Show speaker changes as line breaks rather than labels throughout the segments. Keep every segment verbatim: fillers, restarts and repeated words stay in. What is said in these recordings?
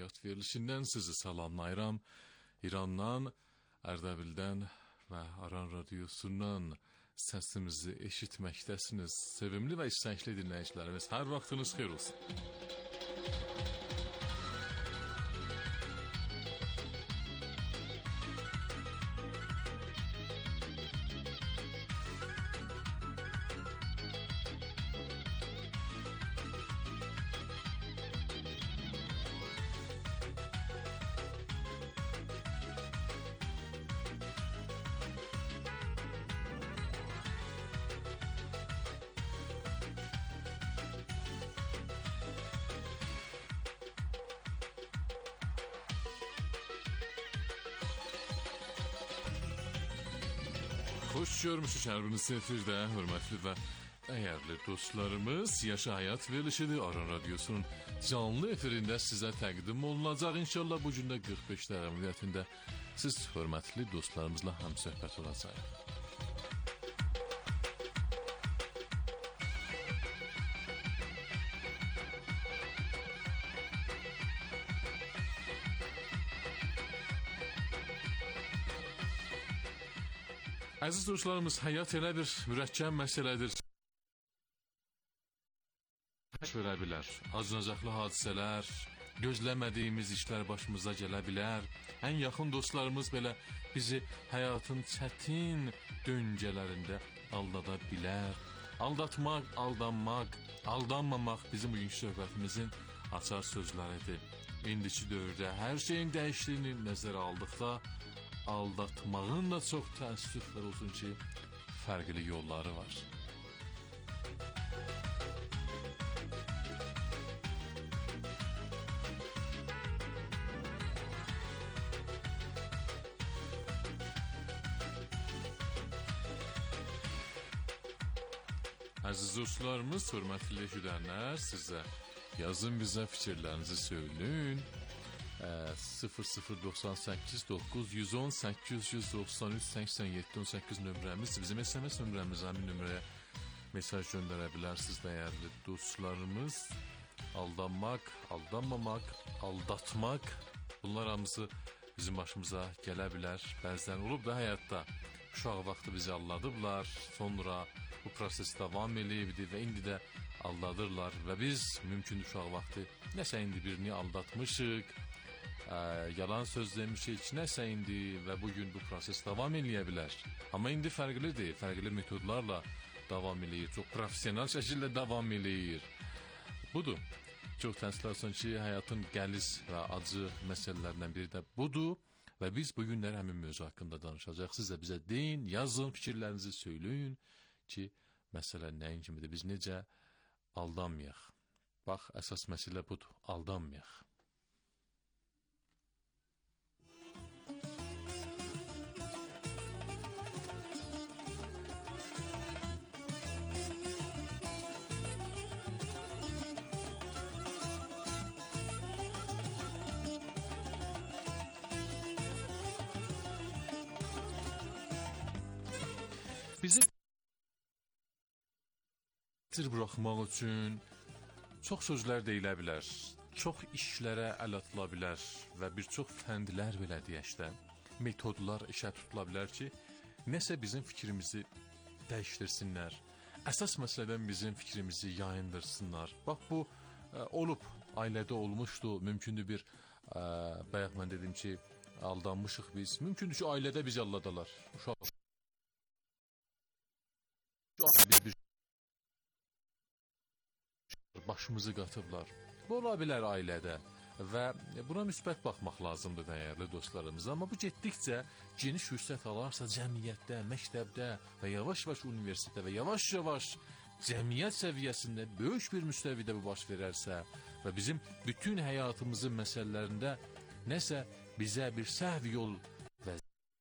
həyat verilişindən sizi salamlayıram. İrandan, Ərdəbildən və Aran radiosundan səsimizi eşitməkdəsiniz. Sevimli və istəkli dinləyicilərimiz, hər vaxtınız xeyir olsun. Xoş görmüşük hər biriniz efirdə, hörmətli və dəyərli dostlarımız. Yaşa Həyat verilişidir. Aran radiosunun canlı efirində sizə təqdim olunacaq. İnşallah bu gündə qırx beş dəqiqə müddətində siz hörmətli dostlarımızla həmsöhbət olacaq. Əziz dostlarımız, həyat elə bir mürəkkəb məsələdir. Baş verə bilər, acınacaqlı hadisələr, gözləmədiyimiz işlər başımıza gələ bilər. Ən yaxın dostlarımız belə bizi həyatın çətin döngələrində aldada bilər. Aldatmaq, aldanmaq, aldanmamaq bizim bugünkü söhbətimizin açar sözləridir. İndiki dövrdə hər şeyin dəyişdiyini nəzərə aldıqda, aldatmağın da çox təəssüflər olsun ki, fərqli yolları var. Əziz dostlarımız, hörmətli eşidənlər, sizə yazın, bizə fikirlərinizi söyləyin. sıfır sıfır doxsan səkkiz doqquz yüz on səkkiz yüz doxsan üç səksən yeddi on səkkiz nömrəmiz, bizim S M S nömrəmiz, həmin nömrəyə mesaj göndərə bilərsiniz dəyərli dostlarımız. Aldanmaq, aldanmamaq, aldatmaq, bunlar hamısı bizim başımıza gələ bilər. Bəzən olub da həyatda uşaq vaxtı bizi aldadıblar, sonra bu proses davam eləyibdi və indi də aldadırlar və biz mümkün uşaq vaxtı nəsə indi birini aldatmışıq, Ə, yalan söz demişik, nəsə indi və bugün bu proses davam eləyə bilər. Amma indi fərqlidir, fərqli metodlarla davam eləyir, çox profesional şəkildə davam eləyir. Budur, çox təəssüf olsun ki, həyatın qəliz və acı məsələlərindən biri də budur və biz bugünlər həmin mövzu haqqında danışacaq. Siz də bizə deyin, yazın, fikirlərinizi söyləyin ki, məsələ nəyin kimidir, biz necə aldanmayaq. Bax, əsas məsələ budur, aldanmayaq. Bizi buraxmaq üçün çox sözlər deyilə bilər, çox işlərə əl atıla bilər və bir çox fəndlər belə deyək də, metodlar işə tutula bilər ki, nəsə bizim fikrimizi dəyişdirsinlər, əsas məsələdən bizim fikrimizi yayındırsınlar. Bax, bu ə, olub, ailədə olmuşdu, mümkündür bir, ə, bayaq mən dedim ki, aldanmışıq biz, mümkündür ki, ailədə bizi aldadalar, uşaq. Biz bir başımızı qatıblar. Bu ola bilər ailədə və buna müsbət baxmaq lazımdır dəyərli dostlarımız. Amma bu getdikcə geniş vüsət alarsa cəmiyyətdə, məktəbdə və yavaş-yavaş universitetdə və yavaş-yavaş cəmiyyət səviyyəsində böyük bir müstəvidə bu baş verərsə və bizim bütün həyatımızın məsələlərində nəsə bizə bir səhv yol və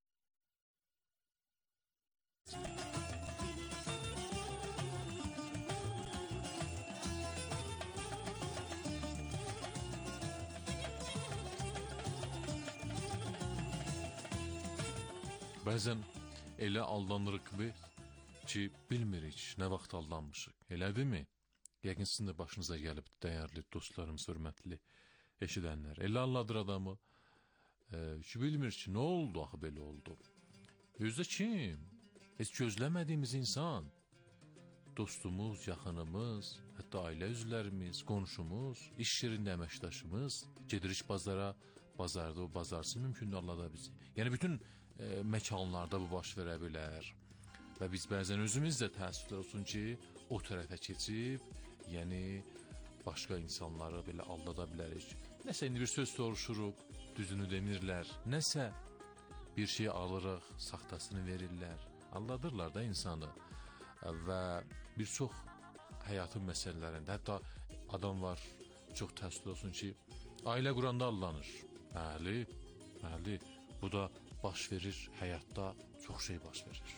bəzən elə aldanırıq ki, bilmirik nə vaxt aldanmışıq. Elədirmi? Yəqin sizin də başınıza gəlib, dəyərli dostlarımız, hörmətli eşidənlər. Elə anladır adamı. E, ki bilmir ki, nə oldu axı belə oldu. Özdə kim? Heç gözləmədiyimiz insan. Dostumuz, yaxınımız, hətta ailə üzvlərimiz, qonşumuz, iş yerində əməkdaşımız. Gedirik bazara, bazarda o bazarsız mümkündür Allah da bizi. Yəni bütün e, məkanlarda bu baş verə bilər. Və biz bəzən özümüz də təəssüflər olsun ki, o tərəfə keçib, yəni başqa insanları belə aldada bilərik. Nəsə indi bir söz soruşuruq, düzünü demirlər. Nəsə bir şey alırıq, saxtasını verirlər. Aldadırlar da insanı. Və bir çox həyatın məsələlərində, hətta adam var, çox təəssüflər olsun ki, ailə quranda aldanır. Bəli, bəli, bu da baş verir, həyatda çox şey baş verir.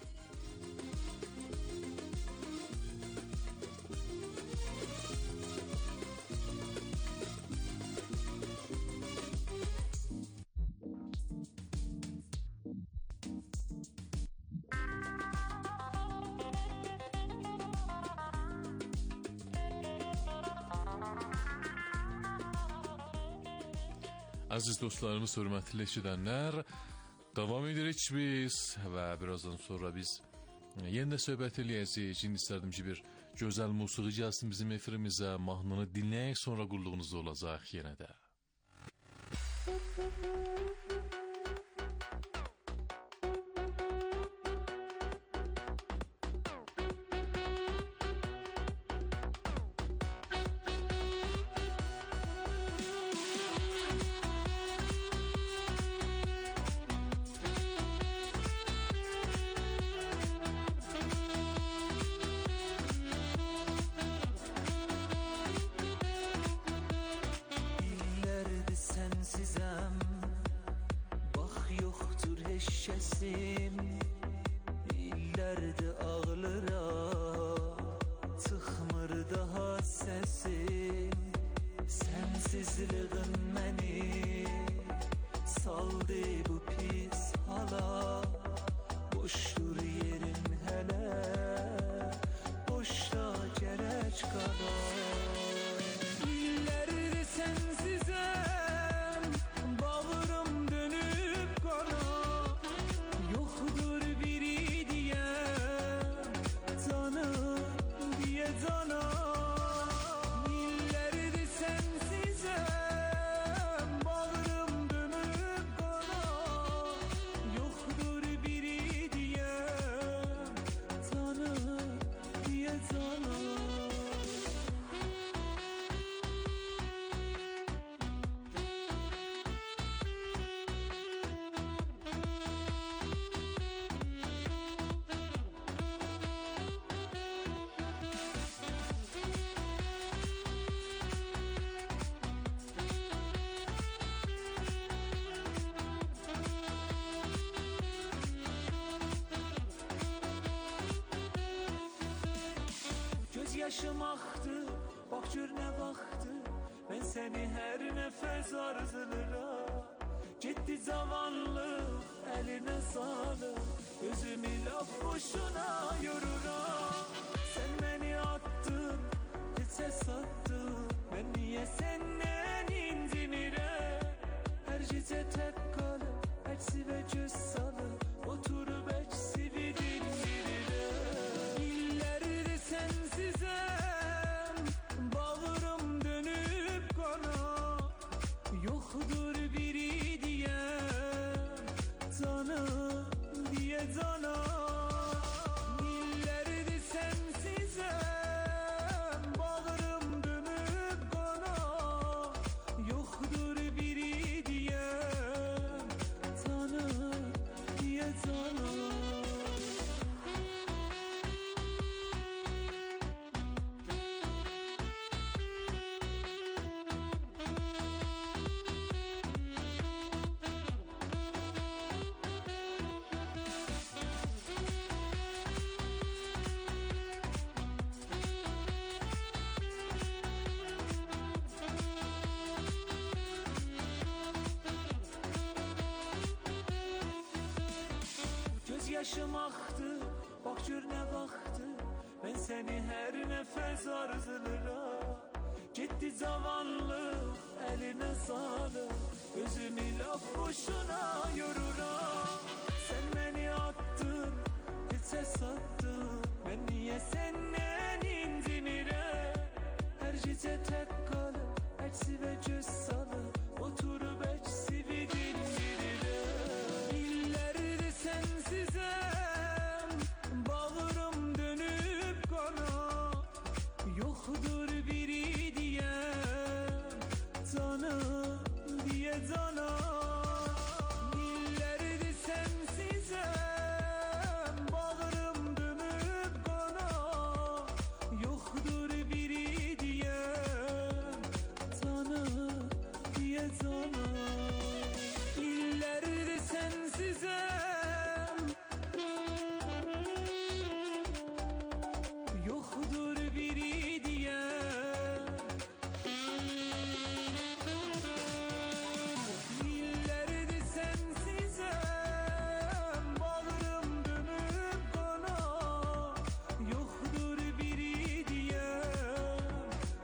Aziz dostlarımız, hörmətli eşidənlər, davam edirik biz və birazdan sonra biz yenə də söhbət eləyəcəyik. Şimdi istərdim ki, bir gözəl musiqi gəlsin bizim efirimizə, mahnını dinləyək, sonra qulluğunuzda olacaq yenə də.
İllərdir ağlıra, çıxmır daha səsim. Sənsizliğin məni saldı bu pis hala. Boşdur yerim hələ, boşda gərək qala. İllərdir sənsizəm, bağrım dönüb qana. Yoxdur biri deyəm, canım deyə cana. İllərdir sənsizəm, bağrım dönüb qana. Yoxdur biri deyəm, canım deyə cana. Göz yaşım aktı, bak gör ne vaxtı. Ben seni her nefes arzulayıram. Ciddi zamanlı eline sağlık. Gözümü laf boşuna yoruram. Sen beni attın, hiçe sattın. Ben niye senden incinirem? Her gece tek kalıp, eksive göz salıp, oturup eksivi dindirirem. İllerdir sensizem, bağrım dönüp kana. Yoktur biri diyem, canım diye cana. İllerdir sensizem, bağrım dönüp kana. Yoktur biri diyem, canım diye cana. Göz yaşım aktı, bak gör ne vaxtı. Ben seni her nefes arzulayıram. Ciddi zamanlı eline sağlık. Gözümü laf boşuna yoruram. Sen beni attın, hiçe sattın. Ben niye senden incinirem? Her gece tek kalıp, eksi ve göz salıp, oturup eksi bir dindirirem. İllerdir sensizem, bağırım dönüp kana. Yoktur biri diyem, canım diye cana. İllerdir sensizem, bağırım dönüp kana. Yoktur biri diyem, canım diye cana. İllerdir sensizem, yoktur biri diyem. İllerdir sensizem, bağrım dönüp kana. Yoktur biri diyem.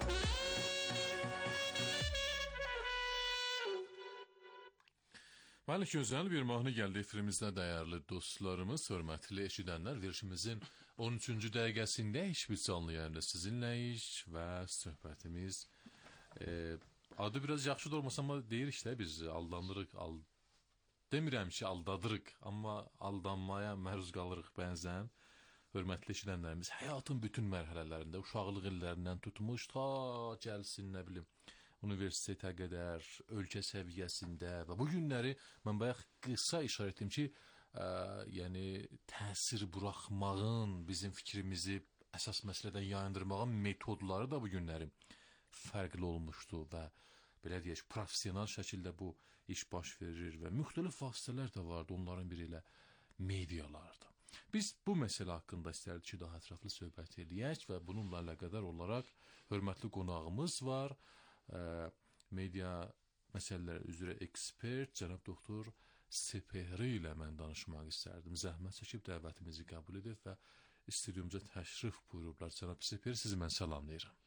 Bəli, gözəl bir mahnı gəldi efrimizdə dəyərli dostlarımız, hörmətli eşidənlər. Verişimizin on üçüncü dəqiqəsində heç bir canlı yayında sizinləyik və söhbətimiz e, adı biraz yaxşı da olmasa amma deyirik də biz aldanırıq, al, demirəm ki aldadırıq, amma aldanmaya məruz qalırıq bəzən. Hörmətli eşidənlərimiz həyatın bütün mərhələlərində, uşaqlıq illərindən tutmuş ta gəlsin, nə bilim, universitetə qədər, ölkə səviyyəsində və bu günləri mən bayaq qısa işarət etdim ki, ə, yəni təsir buraxmağın, bizim fikrimizi əsas məsələdən yayındırmağın metodları da bu günləri fərqli olmuşdu və belə deyək, profesional şəkildə bu iş baş verir və müxtəlif vasitələr də vardı, onların biri ilə medialardı. Biz bu məsələ haqqında istərdik ki, daha ətraflı söhbət edək və bununla əlaqədar olaraq hörmətli qonağımız var. Ə, media məsələləri üzrə ekspert cənab doktor Sepehri ilə mən danışmaq istərdim. Zəhmət çəkib dəvətimizi qəbul edib və studiyumuza təşrif buyurublar. Cənab Sepehri, sizi mən salamlayıram.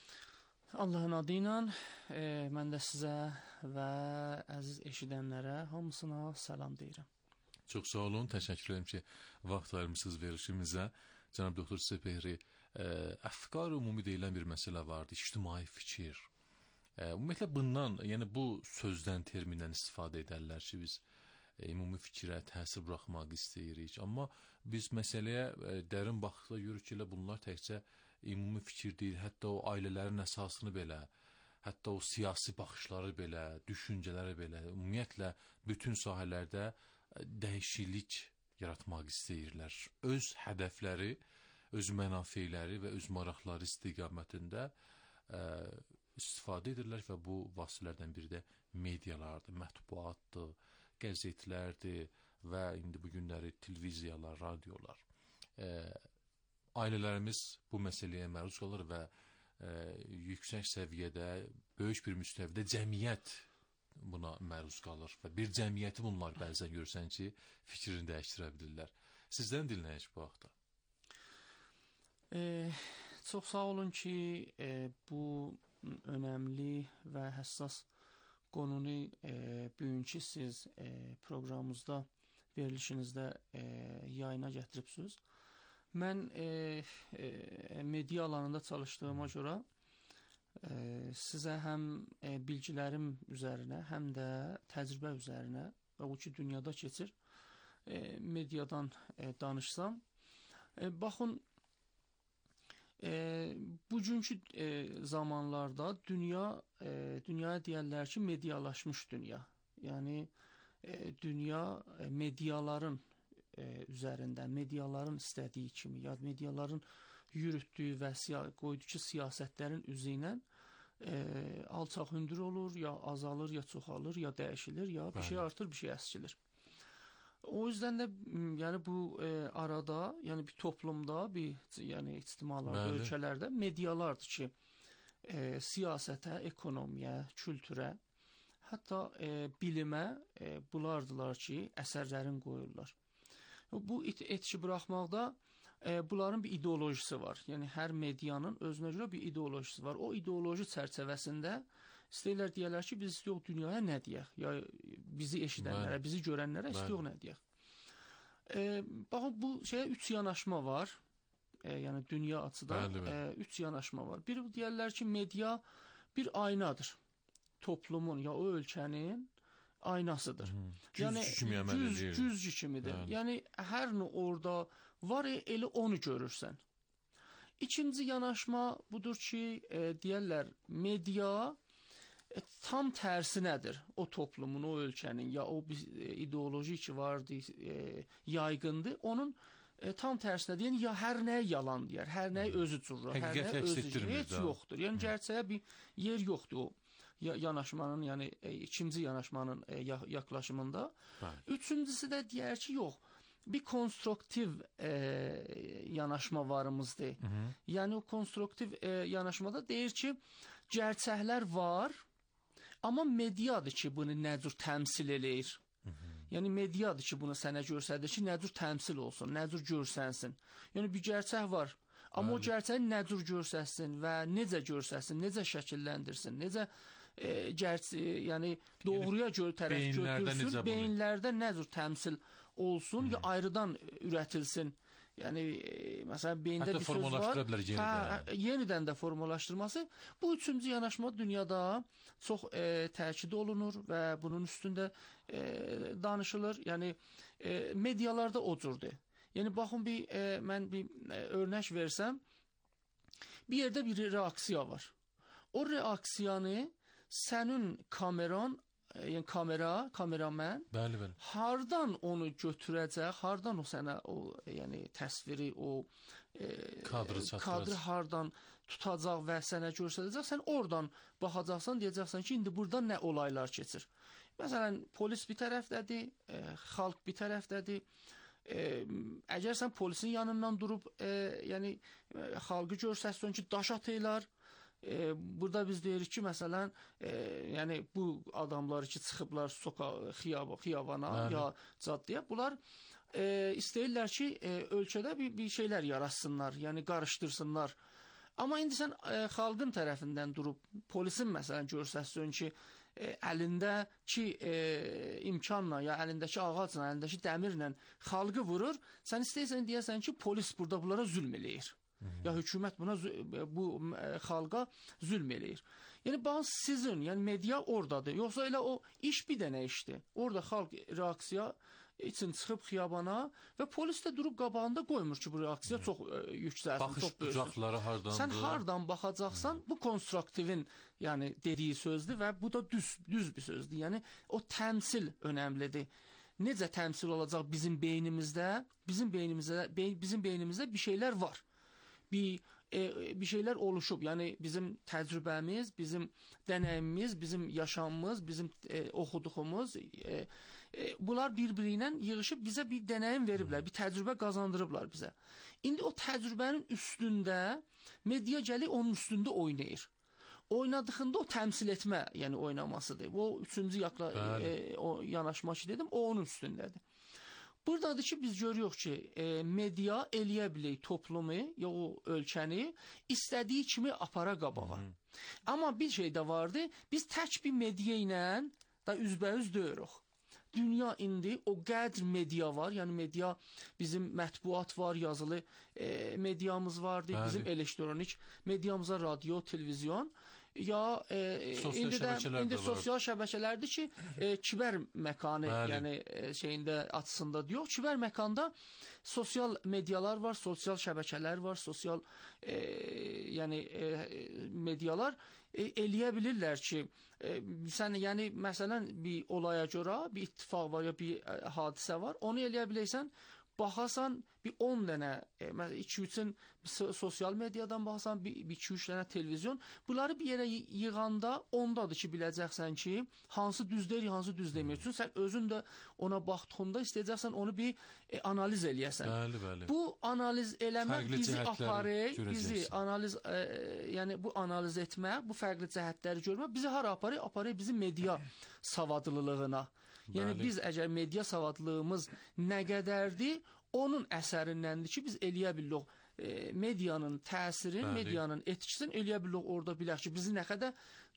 Allahın adı ilə e, mən də sizə və əziz eşidənlərə hamısına salam deyirəm.
Çox sağ olun, təşəkkür edirəm ki, vaxt ayırmısınız verişimizə. Cənab doktor Sepehri, əfkar ümumi deyilən bir məsələ vardı, ictimai fikir. E, ümumiyyətlə bundan, yəni bu sözdən, termindən istifadə edərlər ki, biz e, ümumi fikrə təsir buraxmaq istəyirik. Amma biz məsələyə e, dərin baxışla görürük ki, bunlar təkcə ümumi fikir deyil, hətta o ailələrin əsasını belə, hətta o siyasi baxışları belə, düşüncələri belə, ümumiyyətlə bütün sahələrdə dəyişiklik yaratmaq istəyirlər. Öz hədəfləri, öz mənafeyləri və öz maraqları istiqamətində ə, istifadə edirlər və bu vasitələrdən biri də medialardır, mətbuatdır, qəzetlərdir və indi bu günləri televiziyalar, radiolar. Ə, ailələrimiz bu məsələyə məruz qalır və ə, yüksək səviyyədə, böyük bir müstəvidə cəmiyyət buna məruz qalır və bir cəmiyyəti bunlar bəzən görsən ki, fikrini dəyişdirə bilirlər. Sizdən dinləyək bu haqda.
E, çox sağ olun ki, e, bu önəmli və həssas qonunu e, bugünkü siz e, proqramımızda, verilişinizdə e, yayına gətiribsiniz. Mən e, e, media alanında çalışdığıma görə e, sizə həm e, bilgilərim üzərinə, həm də təcrübə üzərinə və bu ki, dünyada keçir, e, mediadan e, danışsam. E, baxın, e, bugünkü e, zamanlarda dünya, e, dünyaya deyərlər ki, medialaşmış dünya. Yəni, e, dünya e, mediaların e, üzərində, mediaların istədiyi kimi, ya mediaların yürütdüyü və qoyduğu siyasətlərin üzü ilə e, alçaq hündür olur, ya azalır, ya çoxalır, ya dəyişilir, ya bir şey artır, bir şey əskilir. O yüzden də yəni bu e, arada, yəni bir toplumda, bir yəni ictimalarda,
Bəli.
ölkələrdə medialardır ki, e, siyasətə, ekonomiyə, kültürə, hətta e, bilimə e, bunlardılar ki, əsərlərin qoyurlar. Bu et etki buraxmaqda e, bunların bir ideolojisi var. Yəni hər medianın özünə görə bir ideolojisi var. O ideoloji çərçivəsində İstəyirlər deyərlər ki, biz istiyoq dünyaya nə deyək? Ya bizi eşidənlərə, bizi görənlərə istiyoq nə deyək? E, baxın, bu şeyə üç yanaşma var. E, yəni dünya açıdan bəli, bəli. E, üç yanaşma var. Biri deyərlər ki, media bir aynadır. Toplumun ya o ölkənin aynasıdır.
Güzgü yəni, kimi əməl edir.
Güzgü kimidir. Yəni, yəni hər nə orada var, elə onu görürsən. İkinci yanaşma budur ki, e, deyərlər, media e, tam tərsinədir. O toplumun, o ölkənin, ya o bir e, ideoloji ki vardı, e, yaygındır. Onun e, tam tərsinədir. Yəni, ya hər nəyə yalan deyər, hər nəyə özü cürür, hər nəyə özü cürür, heç yoxdur. Yəni, gerçəyə bir yer yoxdur o yanaşmanın, yəni e, ikinci yanaşmanın e, yaklaşımında. Bəli. Üçüncüsü də deyər ki, yox, bir konstruktiv e, yanaşma varımızdır. Hı -hı. Yəni o konstruktiv e, yanaşmada deyir ki, gerçəklər var, amma mediadır ki, bunu nə cür təmsil eləyir. Hı -hı. Yəni mediadır ki, bunu sənə göstərir ki, nə cür təmsil olsun, nə cür görsənsin. Yəni bir gerçək var. Amma bəli. O gerçəyi nə cür görsəsin və necə görsəsin, necə şəkilləndirsin, necə e, gerçi, yəni doğruya görə tərəf götürsün, beyinlərdə nə cür təmsil olsun, ya ayrıdan üretilsin. Yəni e, məsələn beyində
hətta
bir söz var.
Yenidən.
Hə, yenidən də formalaşdırması. Bu üçüncü yanaşma dünyada çox e, təkid olunur və bunun üstündə e, danışılır. Yəni e, medialarda o cürdir. Yəni baxın bir e, mən bir e, örnək versəm, bir yerdə bir reaksiya var. O reaksiyanı sənin kameran, e, yəni kamera, kameraman
bəli, bəli.
hardan onu götürəcək, hardan o sənə o yəni təsviri, o e,
kadrı çatdıracaq,
kadrı hardan tutacaq və sənə göstərəcək, sən oradan baxacaqsan, deyəcəksən ki, indi burada nə olaylar keçir. Məsələn, polis bir tərəfdədir, e, xalq bir tərəfdədir. E, əgər sən polisin yanından durub e, yəni e, xalqı görsəsən ki, daş atırlar. E, burada biz deyirik ki, məsələn, e, yəni bu adamlar ki, çıxıblar soka, xiyaba, xiyabana bəli. Ya caddəyə, bunlar e, istəyirlər ki, e, ölkədə bir, bir şeylər yaratsınlar, yəni qarışdırsınlar. Amma indi sən e, xalqın tərəfindən durub polisin məsələn görsəsən ki, e, əlindəki e, imkanla, ya əlindəki ağacla, əlindəki dəmirlə xalqı vurur, sən istəyirsən deyəsən ki, polis burada bunlara zülm eləyir. Ya hökumət buna bu e, xalqa zülm eləyir. Yəni bazı sizin, yəni media oradadır. Yoxsa elə o iş bir dənə işdir. Orada xalq reaksiya üçün çıxıb xiyabana və polis də durub qabağında qoymur ki, bu reaksiya çox e, yüksəlsin,
baxış
çox böyüsün.
bucaqları hardandır?
Sən hardan baxacaqsan, bu konstruktivin yəni dediyi sözdür və bu da düz düz bir sözdür. Yəni o təmsil önəmlidir. Necə təmsil olacaq bizim beynimizdə? Bizim beynimizdə beyn, bizim beynimizdə bir şeylər var. Bir e, bir şeylər oluşub. Yəni bizim təcrübəmiz, bizim dənəyimimiz, bizim yaşamımız, bizim e, oxuduğumuz e, e, bunlar bir-biri ilə yığılıb bizə bir dənəyim veriblər, bir təcrübə qazandırıblar bizə. İndi o təcrübənin üstündə media gəlir onun üstündə oynayır. Oynadığında o təmsil etmə, yəni oynamasıdır. O üçüncü yakla, e, o yanaşma ki dedim, o onun üstündədir. Buradadır ki, biz görüyoruz ki, e, media eləyə bilir toplumu, ya o ölkəni istədiyi kimi apara qabağa. Hı -hı. Amma bir şey də vardı, biz tək bir media ilə da üzbəüz deyirik. Dünya indi o qədr media var, yəni media, bizim mətbuat var, yazılı e, mediamız vardı, bəli. Bizim elektronik mediamıza radio, televizyon. Ya e,
sosial
indi də indi
də
sosial şəbəkələrdir ki, e, kiber məkanı, bəli. Yəni e, şeyində açısında diyor. Kiber məkanda sosial medialar var, sosial şəbəkələr var, sosial e, yəni e, medialar e, eləyə bilirlər ki, e, sən yəni məsələn bir olaya görə bir ittifaq var ya bir e, hadisə var, onu eləyə bilirsən. Baxasan bir on dənə, iki üçün sosial mediadan baxasan, bir iki üç dənə televizyon. Bunları bir yerə yığanda ondadır ki, biləcəksən ki, hansı düz deyir, hansı düz demir. Çünki sən özün də ona baxdığında istəyəcəksən onu bir e, analiz eləyəsən.
Bəli, bəli.
Bu analiz eləmə
fərqli
bizi aparır, bizi analiz, e, yəni bu analiz etmə, bu fərqli cəhətləri görmə bizi hara aparır? Aparır bizi media savadlılığına. Yəni bəli. Biz əgər media savadlılığımız nə qədərdir, onun əsərindəndir ki, biz eləyə bilirik e, medianın təsirin, bəli. Medianın etkisini eləyə bilirik orada bilək ki, bizi nə qədər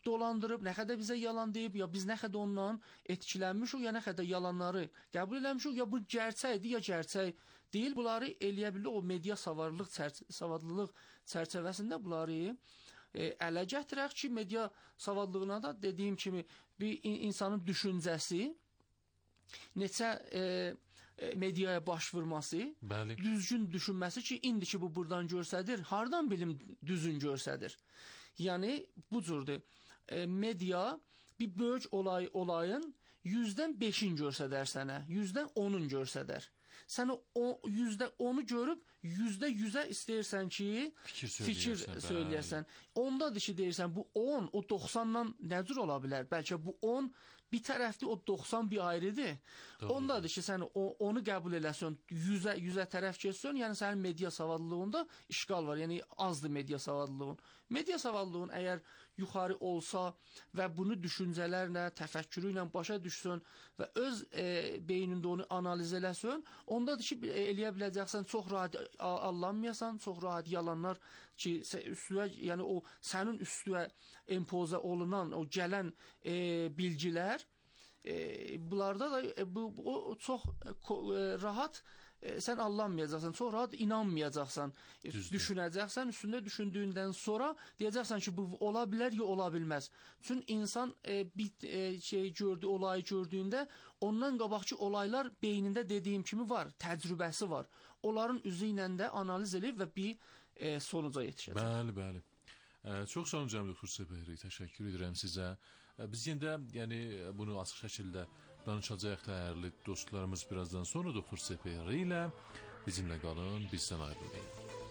dolandırıb, nə qədər bizə yalan deyib, ya biz nə qədər ondan etkilənmişik, ya nə qədər yalanları qəbul eləmişik, ya bu gerçəkdir, ya gerçək deyil. Bunları eləyə bilir o media savadlılıq, çərç savadlılıq çərçivəsində bunları e, ələ gətirək ki, media savadlılığına da dediyim kimi bir insanın düşüncəsi, neçə e, mediaya baş vurması,
Bəli.
düzgün düşünməsi ki, indi ki bu buradan görsədir, hardan bilim düzün görsədir. Yəni bu cürdə e, media bir böyük olay olayın yüzdən beşin görsədər sənə, yüzdən onun görsədər. Sən o yüzdə onu görüb yüzdə yüzə istəyirsən ki,
fikir
fikir
söyləyəsən.
söyləyəsən. Ondadır ki, deyirsən bu on, o doxsandan nə cür ola bilər? Bəlkə bu on bir tərəfli, o doxsan bir ayrıdır.
Doğru.
Ondadır ki, sən o, onu qəbul eləsən, yüzə, yüzə tərəf keçsən, yəni sənin media savadlılığında işqal var, yəni azdır media savadlılığın. Media savadlılığın əgər yuxarı olsa və bunu düşüncələrlə, təfəkkürü ilə başa düşsən və öz e, beynində onu analiz eləsən, ondadır ki, eləyə biləcəksən, çox rahat allanmayasan, çox rahat yalanlar ki, üstüə, yəni o sənin üstüə empoza olunan, o gələn e, bilgilər, e, bunlarda da e, bu, o çox e, rahat e, sən allanmayacaqsan, çox rahat inanmayacaqsan, e, düşünəcəksən, üstündə düşündüyündən sonra deyəcəksən ki, bu ola bilər ya ola bilməz. Çünki insan e, bir e, şey gördü, olayı gördüyündə ondan qabaqki olaylar beynində dediyim kimi var, təcrübəsi var. Onların üzü ilə də analiz edib və bir e, sonuca yetişəcək.
Bəli, bəli. Ə, çox sağ olun cənab doktor Səpəhri, təşəkkür edirəm sizə. Ə, biz yenə yəni bunu açıq şəkildə danışacağıq dəyərli dostlarımız birazdan sonra doktor Səpəhri ilə bizimlə qalın, bizdən ayrılmayın.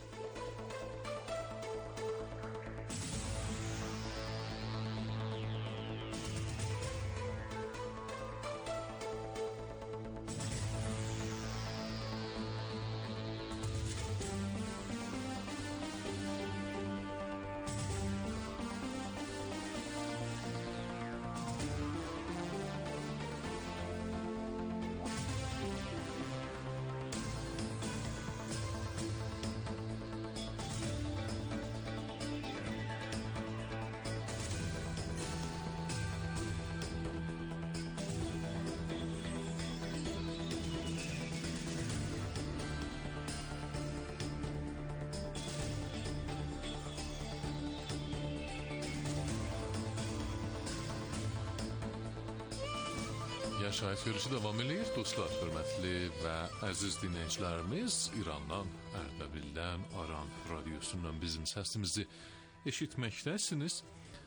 Yaşayış görüşü davam edir. Dostlar, hörmətli və əziz dinləyicilərimiz, İrandan, Ərdəbildən, Aran radiosundan bizim səsimizi eşitməkdəsiniz.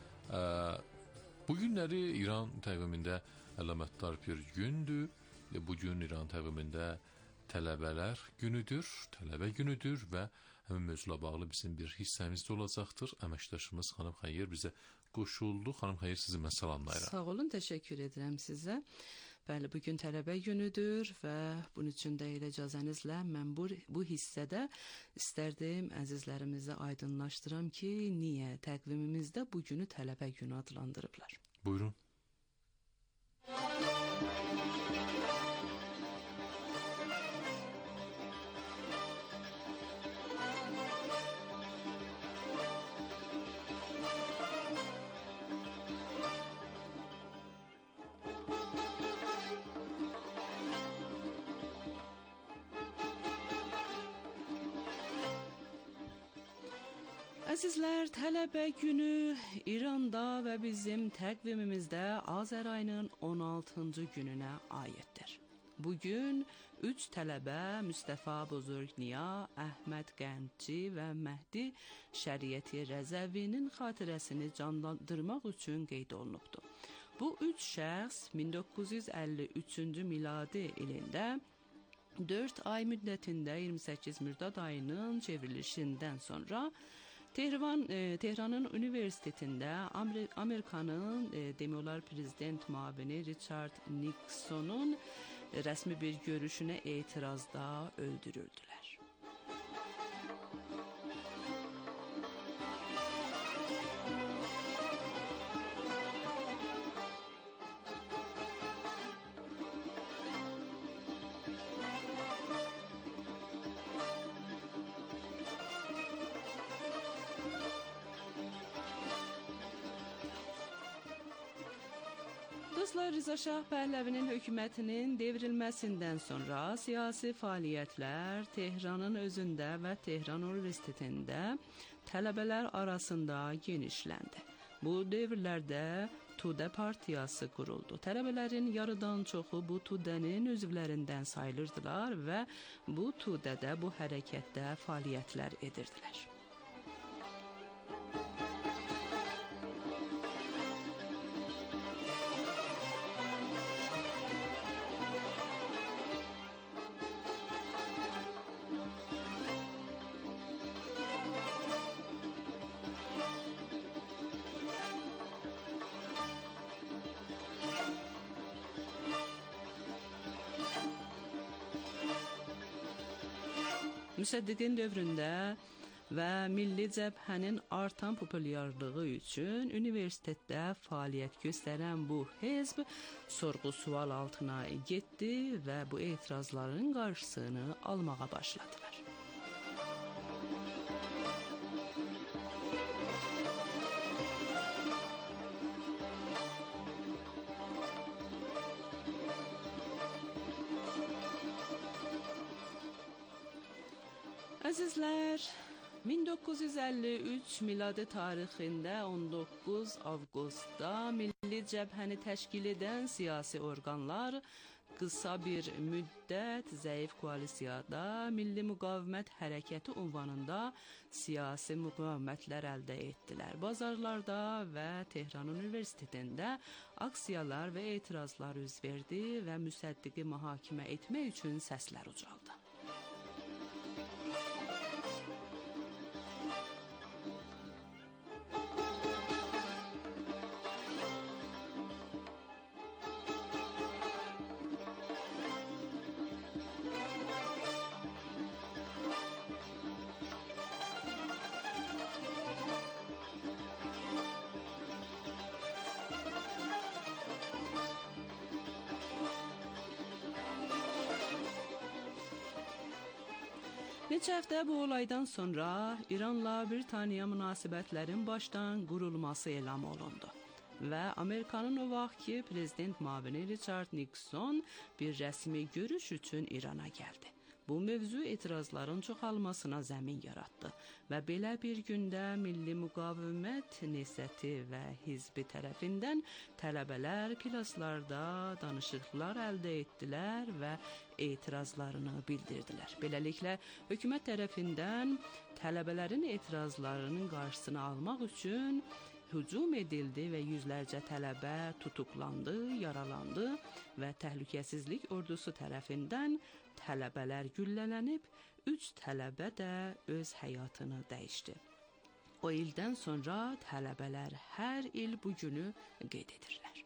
Bu günləri İran təqvimində əlamətdar bir gündür. Bugün İran təqvimində tələbələr günüdür, tələbə günüdür və həmin mövzula bağlı bizim bir hissəmiz də olacaqdır. Əməkdaşımız xanım Xeyir bizə qoşuldu. Xanım Xeyir, sizi mən salamlayıram.
Sağ olun, təşəkkür edirəm sizə. Bəli, bugün tələbə günüdür və bunun üçün də elə icazənizlə mən bu, bu hissədə istərdim əzizlərimizə aydınlaşdıram ki, niyə təqvimimizdə bu günü tələbə günü adlandırıblar.
Buyurun.
Əzizlər, tələbə günü İranda və bizim təqvimimizdə Azər ayının on altıncı gününə aiddir. Bugün üç tələbə Müstəfa Bozorgniya, Əhməd Qəndçi və Məhdi Şəriəti Rəzəvinin xatirəsini canlandırmaq üçün qeyd olunubdur. Bu üç şəxs min doqquz yüz əlli üçüncü miladi ilində dörd ay müddətində iyirmi səkkiz Mürdad ayının çevrilişindən sonra Tehran, e, Tehranın Universitetində Amerikanın e, demək olar prezident müavini Richard Nixonun e, rəsmi bir görüşünə etirazda öldürüldülər. Əsaslar Rza Şah Pəhləvinin hökumətinin devrilməsindən sonra siyasi fəaliyyətlər Tehranın özündə və Tehran Universitetində tələbələr arasında genişləndi. Bu dövrlərdə Tudə partiyası quruldu. Tələbələrin yarıdan çoxu bu Tudənin üzvlərindən sayılırdılar və bu Tudədə bu hərəkətdə fəaliyyətlər edirdilər. Müsəddiqin dövründə və Milli Cəbhənin artan populyarlığı üçün universitetdə fəaliyyət göstərən bu hizb sorğu-sual altına getdi və bu etirazların qarşısını almağa başladılar. Əzizlər, min doqquz yüz əlli üç miladi tarixində on doqquz avqustda Milli Cəbhəni təşkil edən siyasi orqanlar qısa bir müddət zəif koalisiyada Milli Müqavimət Hərəkəti ünvanında siyasi müqavimətlər əldə etdilər. Bazarlarda və Tehran Universitetində aksiyalar və etirazlar üz verdi və müsəddiqi mühakimə etmək üçün səslər ucaldı. Neçə həftə bu olaydan sonra İranla Britaniya münasibətlərin başdan qurulması elan olundu və Amerikanın o vaxtki prezident müavini Richard Nixon bir rəsmi görüş üçün İrana gəldi. Bu mövzu etirazların çoxalmasına zəmin yaratdı və belə bir gündə Milli Müqavimət Nesəti və Hizbi tərəfindən tələbələr klaslarda danışıqlar əldə etdilər və etirazlarını bildirdilər. Beləliklə, hökumət tərəfindən tələbələrin etirazlarının qarşısını almaq üçün hücum edildi və yüzlərcə tələbə tutuklandı, yaralandı və təhlükəsizlik ordusu tərəfindən tələbələr güllələnib, üç tələbə də öz həyatını dəyişdi. O ildən sonra tələbələr hər il bu günü qeyd edirlər.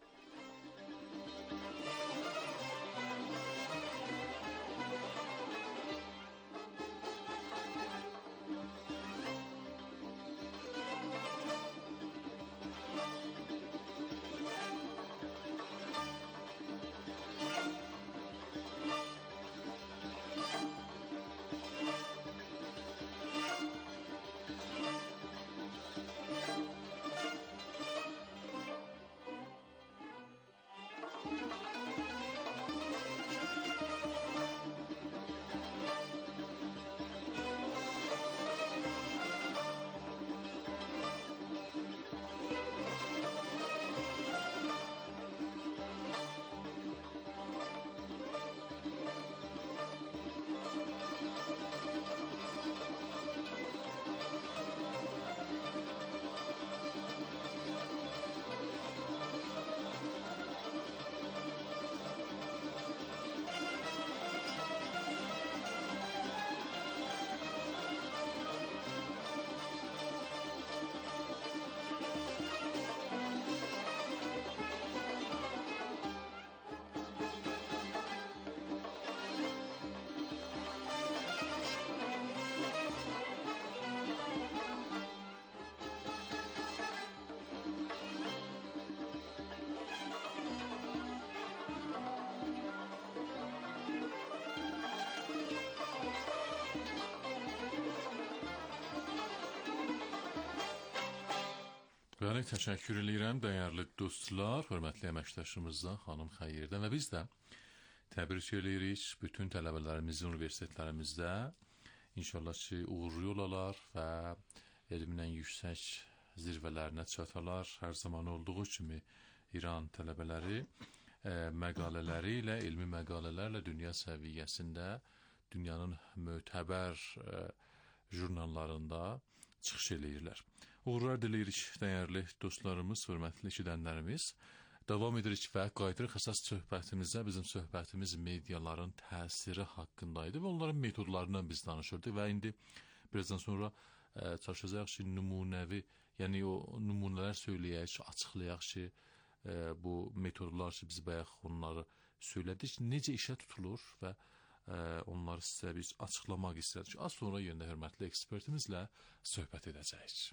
Bəli, təşəkkür edirəm dəyərli dostlar, hörmətli əməkdaşımızdan, xanım Xəyrdən və biz də təbrik edirik bütün tələbələrimizi universitetlərimizdə. İnşallah ki, uğurlu olalar və elmlə yüksək zirvələrinə çatalar. Hər zaman olduğu kimi İran tələbələri e, məqalələri ilə, elmi məqalələrlə dünya səviyyəsində, dünyanın mötəbər e, jurnallarında çıxış eləyirlər. Uğurlar diləyirik dəyərli dostlarımız, hörmətli eşidənlərimiz. Davam edirik və qayıdırıq əsas söhbətimizə. Bizim söhbətimiz mediaların təsiri haqqındaydı və onların metodlarından biz danışırdıq və indi birazdan sonra e, çalışacağıq ki, nümunəvi, yəni o nümunələr söyləyək, açıqlayaq ki, e, bu metodlar ki, biz bayaq onları söylədik, necə işə tutulur və e, onları sizə biz açıqlamaq istədik. Az sonra yenə hörmətli ekspertimizlə söhbət edəcəyik.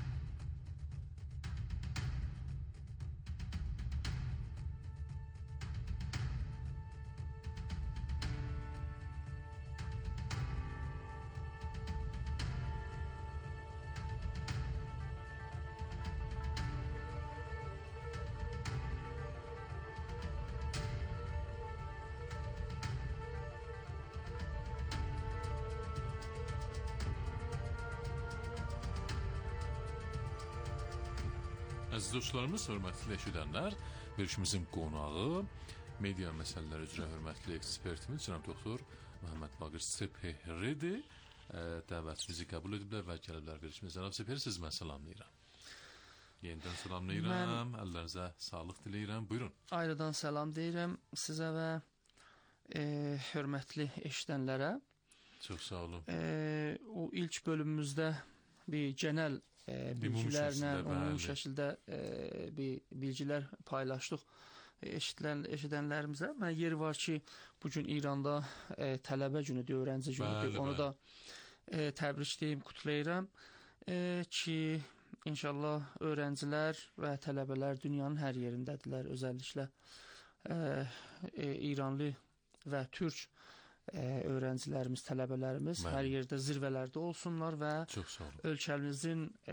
Əziz dostlarımız, hörmətli eşidənlər, verilişimizin qonağı, media məsələləri üzrə hörmətli ekspertimiz cənab doktor Məhəmməd Baqir Sepehridir. Dəvətinizi qəbul ediblər və gəliblər verilişimizə. Cənab Sepehri, siz mən salamlayıram. Yenidən salamlayıram, mən... əllərinizə sağlıq diləyirəm. Buyurun.
Ayrıdan salam deyirəm sizə və e, hörmətli eşidənlərə.
Çox sağ olun.
E, o ilk bölümümüzdə bir genel E, bilgilərlə, umumi şəkildə e, bir bilgilər paylaşdıq eşidən, eşidənlərimizə. Mən yeri var ki, bugün İranda e, tələbə günüdür, öğrenci günüdür. Bəli, Onu bəli. da e, təbrikləyim, kutlayıram e, ki, inşallah öğrencilər və tələbələr dünyanın hər yerindədirlər. Özəlliklə e, e, İranlı və Türk e, öğrencilərimiz, tələbələrimiz Bəli. hər yerdə zirvələrdə olsunlar və ölkəmizin e,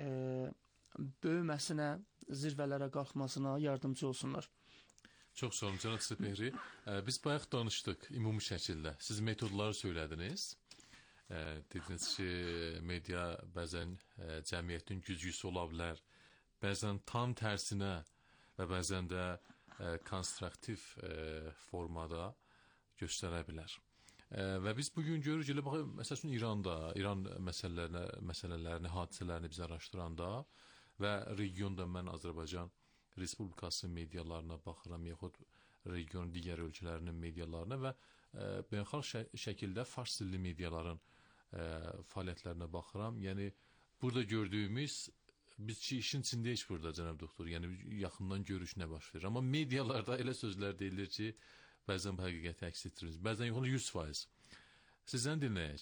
böyüməsinə, zirvələrə qalxmasına yardımcı olsunlar.
Çox sağ olun, cənab Sepehri. E, biz bayaq danışdıq ümumi şəkildə. Siz metodları söylədiniz. E, dediniz ki, media bəzən e, cəmiyyətin güzgüsü ola bilər. Bəzən tam tərsinə və bəzən də e, konstruktiv e, formada göstərə bilər. Ee, və biz bugün görürük, elə baxın, məsələn İranda, İran məsələlərini, məsələlərini, hadisələrini biz araşdıranda və regionda mən Azərbaycan Respublikası medialarına baxıram, yaxud regionun digər ölkələrinin medialarına və e, beynəlxalq şə şəkildə fars dilli mediaların e, fəaliyyətlərinə baxıram. Yəni burada gördüyümüz, biz ki, işin içindəyik burada, cənab doktor, yəni yaxından görüş nə baş verir. Amma medialarda elə sözlər deyilir ki, bəzən bu həqiqəti əks etdiririz. Bəzən yox, yüz faiz. Sizdən dinləyək.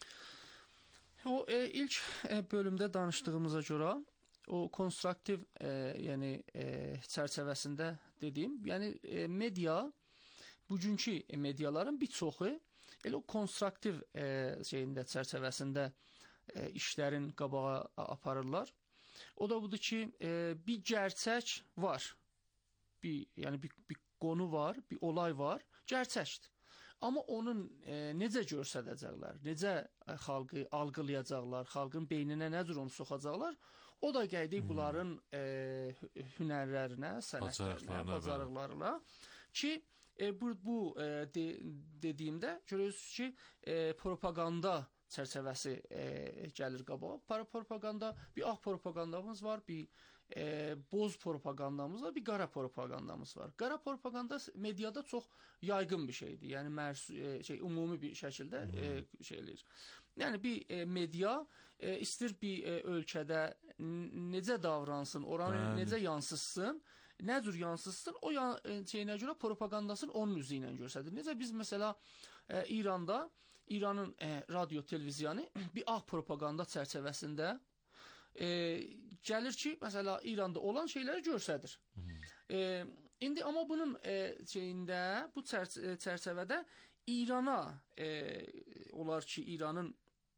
O e, ilk e, bölümdə danışdığımıza görə o konstruktiv e, yəni e, çərçivəsində dediyim, yəni e, media bugünkü mediaların bir çoxu elə o konstruktiv e, şeyində çərçivəsində e, işlərin qabağa aparırlar. O da budur ki, e, bir gerçək var. Bir yəni bir, bir konu var, bir olay var, gerçəkdir. Amma onun e, necə göstərəcəklər, necə e, xalqı algılayacaqlar, xalqın beyninə nə cür onu soxacaqlar, o da qayıdıb bunların e, hünərlərinə, sənətlərinə, bacarıqlarına ki, e, bu, bu e, de, dediyimdə görürsünüz ki, e, propaganda çərçivəsi e, gəlir qabağa. Para propaganda, bir ağ propagandamız var, bir E, boz propagandamız var, bir qara propagandamız var. Qara propaganda mediada çox yaygın bir şeydir. Yəni mərsu, e, şey ümumi bir şəkildə e, şey eləyir. Yəni bir e, media e, istir bir e, ölkədə necə davransın, oranı Bəli. necə yansıtsın, nə cür yansıtsın, o yan, e, şeyinə görə propagandasını onun üzü ilə göstərir. Necə biz məsələ e, İranda, İranın e, radio, televiziyanı bir ağ propaganda çərçivəsində E, gəlir ki, məsələ İranda olan şeyləri göstərir. E, indi amma bunun e, şeyində, bu çərçivədə İrana e, olar ki, İranın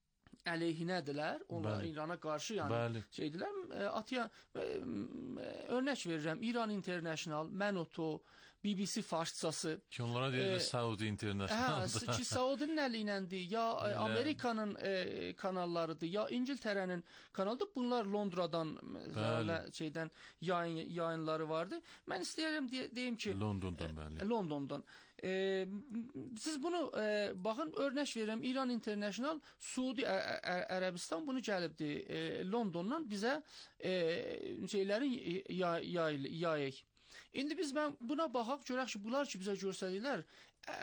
əleyhinədirlər. Onlar
Bəli.
İrana qarşı yəni
Bəli.
şeydilər. E, Atıya e, e, örnək verirəm. İran International, Menoto, B B C farsçası.
Ki onlara deyirlər
E,
Saudi International.
Hə, ki Saudinin əliyləndi, ya e,
Elə.
Amerikanın e, kanallarıdır, ya İngiltərənin kanalıdır. Bunlar Londradan belə şeydən yayın yayınları vardı. Mən istəyirəm deyə, deyim ki
Londondan bəli.
e, Londondan. E, siz bunu e, baxın örnək verirəm. İran International, Suudi Ə- Ə- Ərəbistan bunu gəlibdi. E, Londondan bizə e, şeylərin yay, yay, yayıq. İndi biz mən buna baxaq, görək ki, bunlar ki bizə göstərirlər, ə,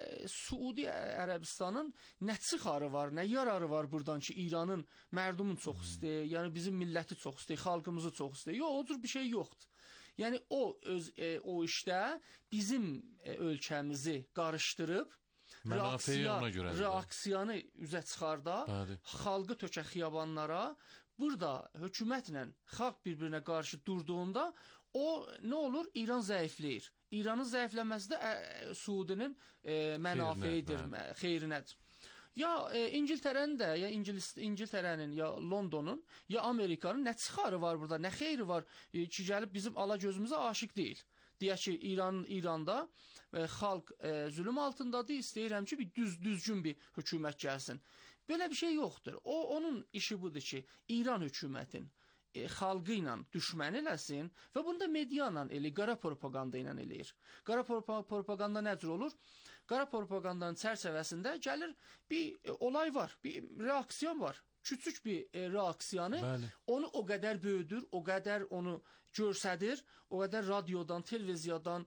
Suudi Ərəbistanın nə çıxarı var, nə yararı var buradan ki, İranın mərdumun çox istəyir, yəni bizim milləti çox istəyir, xalqımızı çox istəyir. Yox, o cür bir şey yoxdur. Yəni o öz e, o işdə bizim e, ölkəmizi qarışdırıb,
Mənafeyi ona görə.
reaksiyanı üzə çıxarda,
Bəli.
xalqı tökə xiyabanlara, burada hökumətlə xalq bir-birinə qarşı durduğunda o nə olur? İran zəifləyir. İranın zəifləməsi də ə, Suudinin e, mənafeyidir,
Xeyrinə,
xeyrinədir. Ya e, İngiltərənin də, ya İngilis, İngiltərənin, ya Londonun, ya Amerikanın nə çıxarı var burada, nə xeyri var e, ki, gəlib bizim ala gözümüzə aşiq deyil. Deyək ki, İran, İranda e, xalq e, zülüm altındadır, istəyirəm ki, bir düz düzgün bir hökumət gəlsin. Belə bir şey yoxdur. O onun işi budur ki, İran hökumətin E, xalqı ilə düşmən eləsin və bunu da media ilə eləyir, qara propaganda ilə eləyir. Qara propaganda nə cür olur? Qara propagandanın çərçivəsində gəlir bir e, olay var, bir reaksiyon var. Küçük bir e, reaksiyanı
Bəli.
onu o qədər böyüdür, o qədər onu görsədir, o qədər radiodan, televiziyadan,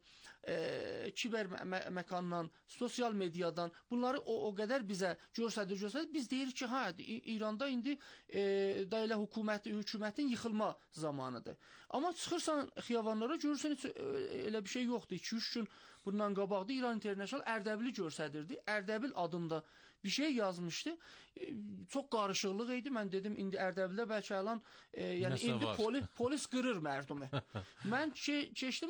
e, kiber mə mə məkandan, sosial mediadan bunları o, o qədər bizə görsədir, görsədir. Biz deyirik ki, hə, İranda indi e, da elə hökuməti, hökumətin yıxılma zamanıdır. Amma çıxırsan xiyabanlara görürsən heç e, elə bir şey yoxdur. iki üç gün bundan qabaqda İran International Ərdəbili görsədirdi. Ərdebil adında bir şey yazmışdı. E, çox qarışıqlıq idi. Mən dedim indi Ərdəbildə bəlkə alan e, yəni
Nəsə
indi
var.
polis polis qırır mərdumu. Mən ke keçdim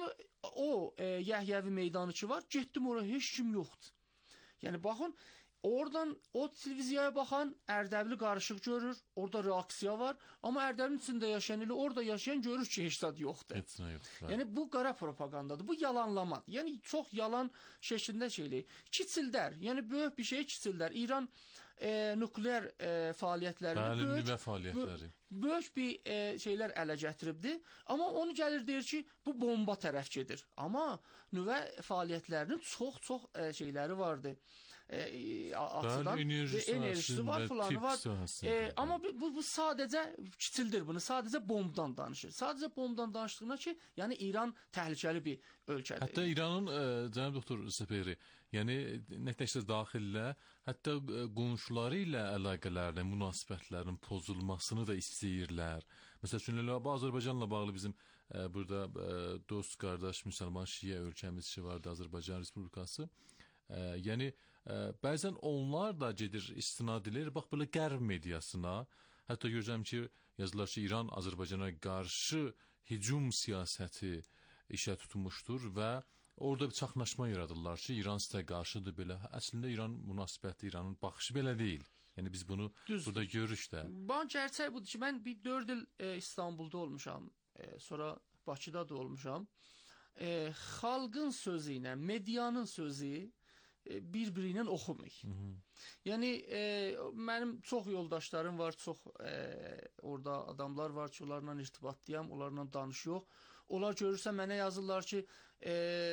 o e, Yəhyavi meydanı ki var. Getdim ora heç kim yoxdur. Yəni baxın oradan o televiziyaya baxan Ərdəbili qarışıq görür. Orada reaksiya var. Amma Ərdəbilin içində yaşayan ilə orada yaşayan görür ki, heç zad yoxdur.
Heç nə yoxdur.
Yəni bu qara propagandadır. Bu yalanlamadır. Yəni çox yalan şəklində şeydir. Kiçildər. Yəni böyük bir şey kiçildər. İran e, nukleer e, fəaliyyətlərini
Bəli,
böyük,
nüvə fəaliyyətləri.
böyük bir e, şeylər ələ gətiribdi. Amma onu gəlir deyir ki, bu bomba tərəf gedir. Amma nüvə fəaliyyətlərinin çox-çox e, şeyləri vardı. E, açıdan
Bəli, enerjisi,
enerjisi var,
əslində,
falanı
tip
var.
sahəsində.
E, amma bu, bu, bu sadəcə kiçildir bunu. Sadəcə bombdan danışır. Sadəcə bombdan danışdığına ki, yəni İran təhlükəli bir ölkədir.
Hətta İranın e, cənab doktor Səferi, yəni nə təkcə daxillə, hətta e, qonşuları ilə əlaqələrin, münasibətlərin pozulmasını da istəyirlər. Məsəl üçün elə Azərbaycanla bağlı bizim e, burada e, dost qardaş müsəlman şiə ölkəmiz ki vardı, Azərbaycan Respublikası. E, yəni e, bəzən onlar da gedir istinad edir, bax belə qərb mediasına. Hətta görürəm ki, yazılar ki, İran Azərbaycana qarşı hücum siyasəti işə tutmuşdur və orada bir çaxnaşma yaradırlar ki, İran sizə qarşıdır belə. Əslində İran münasibəti, İranın baxışı belə deyil. Yəni biz bunu
Düzdür.
burada görürük də.
Bax gerçək budur ki, mən bir dörd il e, İstanbulda olmuşam. E, sonra Bakıda da olmuşam. E, xalqın sözü ilə medianın sözü e, bir-biri ilə oxumur. Yəni e, mənim çox yoldaşlarım var, çox e, orada adamlar var ki, onlarla irtibatdayam, onlarla danışıyor. Onlar görürsə mənə yazırlar ki, e,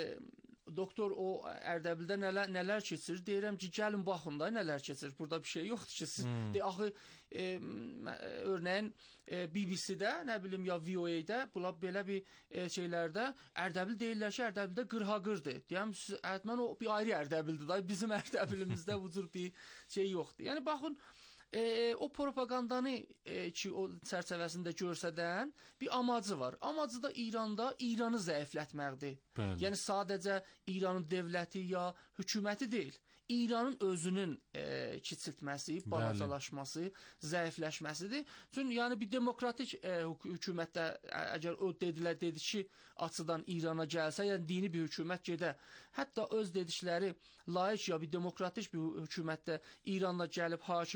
doktor o Ərdəbildə nələr, nələr keçir? Deyirəm ki, gəlin baxın da nələr keçir. Burada bir şey yoxdur ki, siz
Hmm.
de, axı e, örneğin e, B B C-də, nə bilim ya V O A-də, bunlar belə bir e, şeylərdə Ərdəbil deyirlər ki, Ərdəbildə qırhaqırdır. Deyəm, siz, mən o bir ayrı Ərdəbildir da, bizim Ərdəbilimizdə bu cür bir şey yoxdur. Yəni baxın, E, o propagandanı e, ki o çərçivəsində görsədən bir amacı var. Amacı da İranda İranı zəiflətməkdir.
Bəli.
Yəni sadəcə İranın dövləti ya hökuməti deyil. İranın özünün e, kiçiltməsi, balacalaşması, zəifləşməsidir. Çünki yəni bir demokratik e, hökumətdə əgər o dedilər dediki açıdan İrana gəlsə, yəni dini bir hökumət gedə, hətta öz dedikləri layiq ya bir demokratik bir hökumətdə İranla gəlib hakim olsa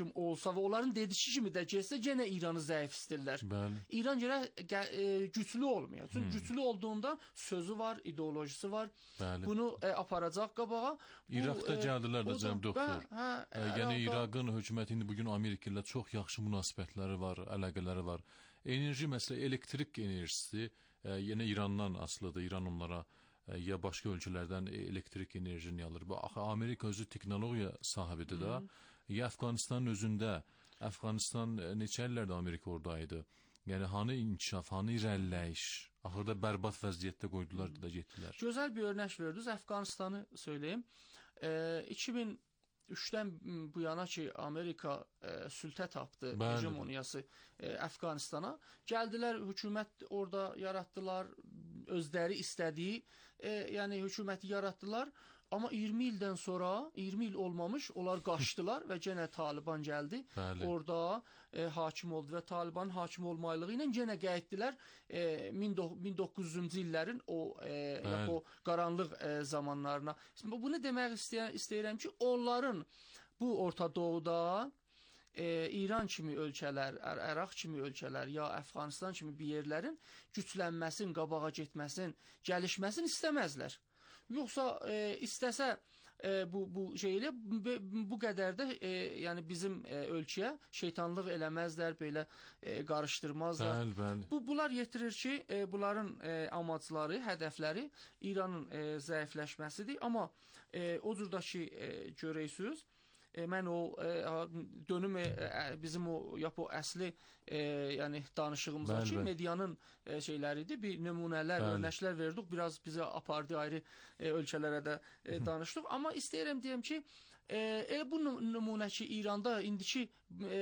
olsa və onların dedişi kimi də getsə, yenə İranı zəif istəyirlər.
Bəli.
İran yenə e, güclü olmuyor. Çünki hmm. güclü olduğunda sözü var, ideolojisi var. Bəli. Bunu e, aparacaq qabağa.
İraqda e, gəldilər də cəm doktor.
Hə,
e, yəni İraqın hökuməti indi bugün Amerika ilə çox yaxşı münasibətləri var, əlaqələri var. Enerji məsələ, elektrik enerjisi e, yenə İrandan asılıdır. İran onlara e, ya başqa ölkələrdən elektrik enerjini alır. Bu Amerika özü texnologiya sahibidir də. Ya Əfqanistanın özündə, Əfqanistan e, neçə illərdə Amerika oradaydı. Yəni hanı inkişaf, hanı irəliləyiş, axırda bərbad vəziyyətdə qoydular da getdilər.
Gözəl bir örnək verdiniz. Əfqanistanı söyləyim. E, iki min üçdən bu yana ki Amerika e, sültə tapdı, hegemoniyası e, Əfqanistana. Gəldilər, hökumət orada yaratdılar, özləri istədiyi, e, yəni hökuməti yaratdılar. Amma iyirmi ildən sonra, iyirmi il olmamış, onlar qaçdılar və yenə Taliban gəldi. Bəli. Orada e, hakim oldu və Talibanın hakim olmaylığı ilə yenə qayıtdılar e, min doqquz yüzüncü illərin o, e, o qaranlıq e, zamanlarına. Şimdi, bunu demək istəyirəm, istəyirəm ki, onların bu Orta Doğuda e, İran kimi ölkələr, Əraq kimi ölkələr ya Əfqanistan kimi bir yerlərin güclənməsin, qabağa getməsin, gəlişməsin istəməzlər. Yoxsa e, istəsə e, bu bu şeylə bu, bu qədər də e, yəni bizim e, ölkəyə şeytanlıq eləməzlər, belə e, qarışdırmazlar.
Bəli, bəli.
Bu bunlar yetirir ki, e, bunların e, amacları, hədəfləri İranın e, zəifləşməsidir. Amma e, o cürdəki e, görəysiniz, E, mən o e, dönüm e, bizim o yap o əsli e, yəni danışığımıza ki, medianın e, şeyləridir. Bir nümunələr, bəli, örnəklər verdik. Biraz bizə apardı ayrı e, ölkələrə də e, danışdıq. Amma istəyirəm deyim ki, e, elə bu nümunə ki, İranda indiki e,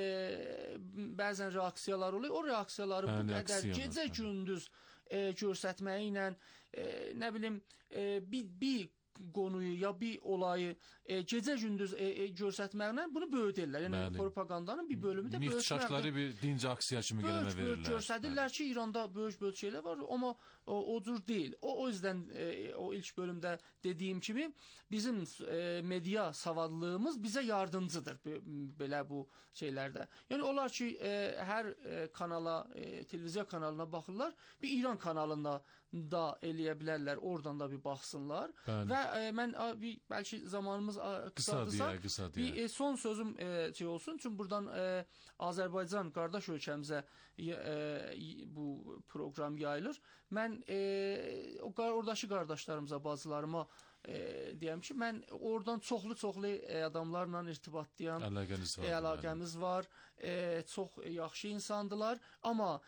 bəzən reaksiyalar oluyor. O reaksiyaları bəli, bu qədər gecə gündüz e, göstərməyi ilə e, nə bilim e, bir, bir qonuyu ya bir olayı e, gecə gündüz e, e, göstərməklə bunu böyüdürlər. Yəni bəli, propagandanın bir bölümü də böyük
çaşları bir dinc aksiya kimi qələmə verirlər.
Böyük göstərirlər ki, İranda böyük böyük şeylər var, amma o, o cür deyil. O, o yüzden e, o ilk bölümdə dediyim kimi bizim e, media savadlığımız bizə yardımcıdır belə bu şeylərdə. Yəni onlar ki, e, hər e, kanala, e, televiziya kanalına baxırlar, bir İran kanalında da eləyə bilərlər, oradan da bir baxsınlar. Bəli. Və e, mən a, bir bəlkə zamanımız qısadırsa, bir e, son sözüm e, şey olsun. Çünki buradan e, Azərbaycan qardaş ölkəmizə e, bu proqram yayılır. Mən e, o oradakı qardaşlarımıza, bacılarıma e, deyəm ki, mən oradan çoxlu-çoxlu e, adamlarla irtibatlayan
əlaqəmiz var.
E, əlaqəmiz var. E, çox yaxşı insandılar. Amma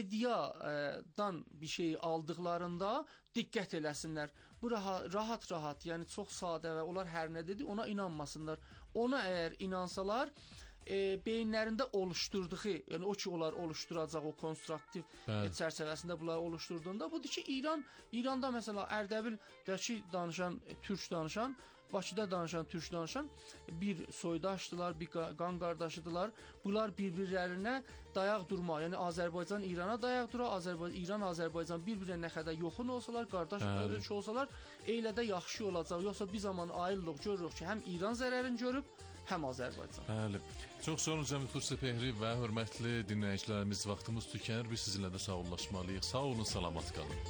mediadan bir şey aldıqlarında diqqət eləsinlər. Bu rahat-rahat, yəni çox sadə və onlar hər nə dedi, ona inanmasınlar. Ona əgər inansalar, E, beyinlərində oluşturduğu, yəni o ki, onlar oluşturacaq o konstruktiv e, çərçivəsində bunları oluşturduğunda, budur ki, İran, İranda məsələ Ərdəbildəki danışan, e, türk danışan, Bakıda danışan, türk danışan bir soydaşdılar, bir qan qardaşıdılar. Bunlar bir-birlərinə dayaq durma, yəni Azərbaycan İrana dayaq dura, Azərbaycan, İran, Azərbaycan bir-birinə nə qədər yoxun olsalar, qardaş ölçü olsalar, elə də yaxşı olacaq. Yoxsa bir zaman ayrılıq görürük ki, həm İran zərərini görüb, həm Azərbaycan.
Bəli. Çox sağ olun Cəmil Tursepehri və hörmətli dinləyicilərimiz, vaxtımız tükənir. Biz sizinlə də sağollaşmalıyıq. Sağ olun, salamat qalın.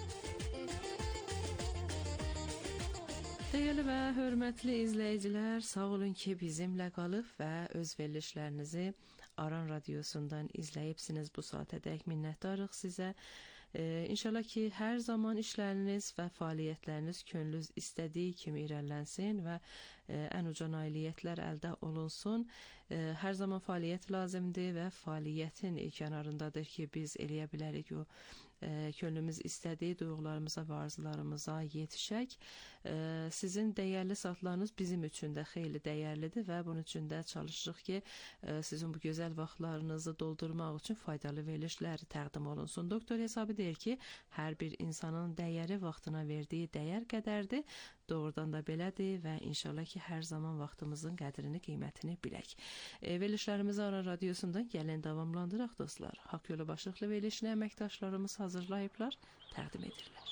Dəyərli və hörmətli izləyicilər, sağ olun ki, bizimlə qalıb və öz verilişlərinizi Aran Radiosundan izləyibsiniz. Bu saatədək minnətdarıq sizə. Ee, İnşallah ki, hər zaman işləriniz və fəaliyyətləriniz könlünüz istədiyi kimi irəlilənsin və e, ən uca nailiyyətlər əldə olunsun. E, hər zaman fəaliyyət lazımdır və fəaliyyətin kənarındadır ki, biz eləyə bilərik o e, könlümüz istədiyi duyğularımıza və arzularımıza yetişək. E, sizin dəyərli saatlarınız bizim üçün də xeyli dəyərlidir və bunun üçün də çalışırıq ki, e, sizin bu gözəl vaxtlarınızı doldurmaq üçün faydalı verilişlər təqdim olunsun. Doktor hesabı deyir ki, hər bir insanın dəyəri vaxtına verdiyi dəyər qədərdir. Doğrudan da belədir və inşallah ki, hər zaman vaxtımızın qədrini, qiymətini bilək. E, verilişlərimizi Aran Radiosundan gələn davamlandıraq dostlar. Haqq yolu başlıqlı verilişini əməkdaşlarımız hazırlayıblar, təqdim edirlər.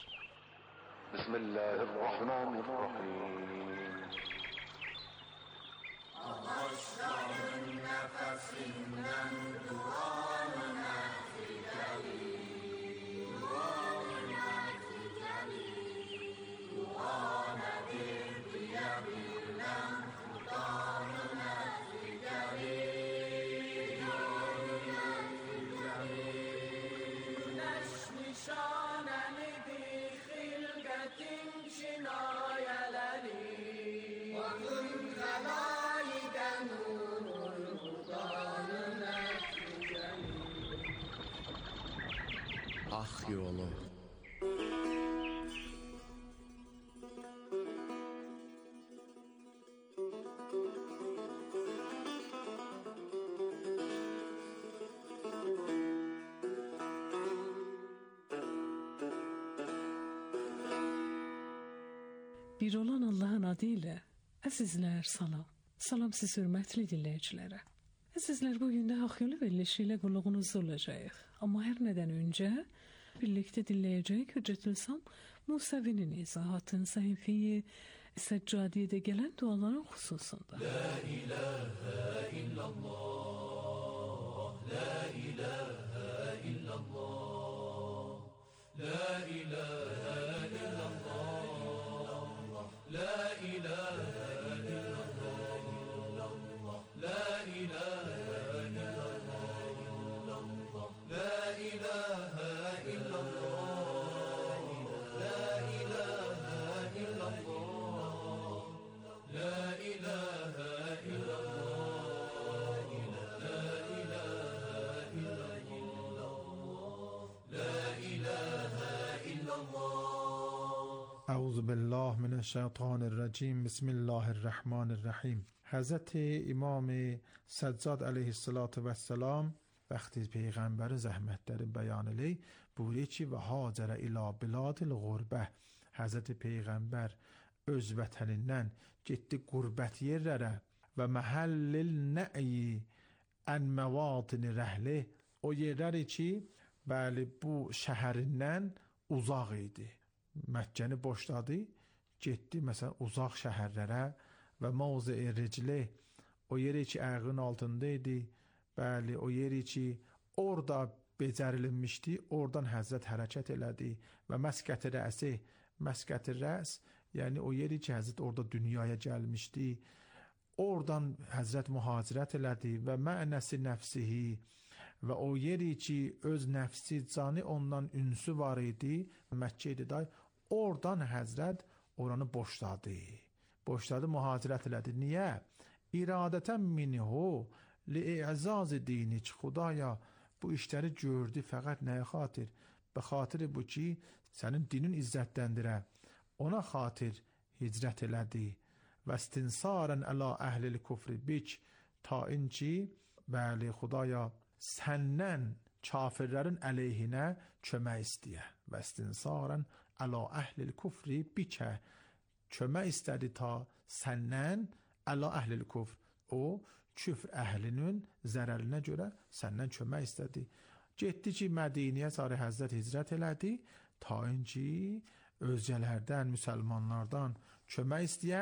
Bismillahirrahmanirrahim.
Hak yolu.
Bir olan Allah'ın adıyla əzizlər salam. Salam siz hörmətli dinləyicilərə. Əzizlər, bugün də Hak Yolu verilişi ilə qulluğunuzda olacağıq. Amma hər nədən öncə birlikdə dinləyəcəyik Hüccətülislam Musavinin izahatın səhifəyi Səccadiyyədə gələn duaların xüsusunda. La ilahə illallah, la ilahə illallah, la ilahə illallah, la ilahə
اعوذ بالله من الشیطان الرجیم بسم الله الرحمن الرحیم. حضرت امام سجاد علیه السلام وقتی پیغمبر زحمت در بیان لی بوری چی و هاجر الی بلاد الغربه، حضرت پیغمبر öz vətənindən getdi qürbət yerlərə və məhəllil nə'i ən məvatini rəhli, o yerləri ki, bəli bu şəhərindən uzaq idi. Məkkəni boşladı, getdi məsələn uzaq şəhərlərə və mavzi-i ricli, o yeri ki ayağının altında idi, bəli o yeri ki orada becərilmişdi, oradan Həzrət hərəkət elədi və məskət-i rəsi, məskət-i rəs, yəni o yeri ki Həzrət orada dünyaya gəlmişdi, oradan Həzrət mühacirət elədi və mənəsi nəfsihi və o yeri ki öz nəfsi, canı ondan ünsü var idi, Məkkə idi da, oradan Həzrət oranı boşladı. Boşladı, mühacirət elədi. Niyə? İradətən minhu li-i'zaz dini ki, Xudaya bu işləri gördü fəqət nəyə xatir? Bə xatiri bu ki, sənin dinin izzətləndirə. Ona xatir hicrət elədi. Və istinsarən əla əhlil küfri bik, ta inci, bəli Xudaya səndən kafirlərin əleyhinə kömək istəyə. Və istinsarən əla əhlil küfri bikə, kömək istədi ta səndən əla əhlil küfr, o küfr əhlinin zərərinə görə səndən kömək istədi. Getdi ki Mədiniyə sarı Həzrət hicrət elədi, ta inci özgələrdən, müsəlmanlardan kömək istəyə,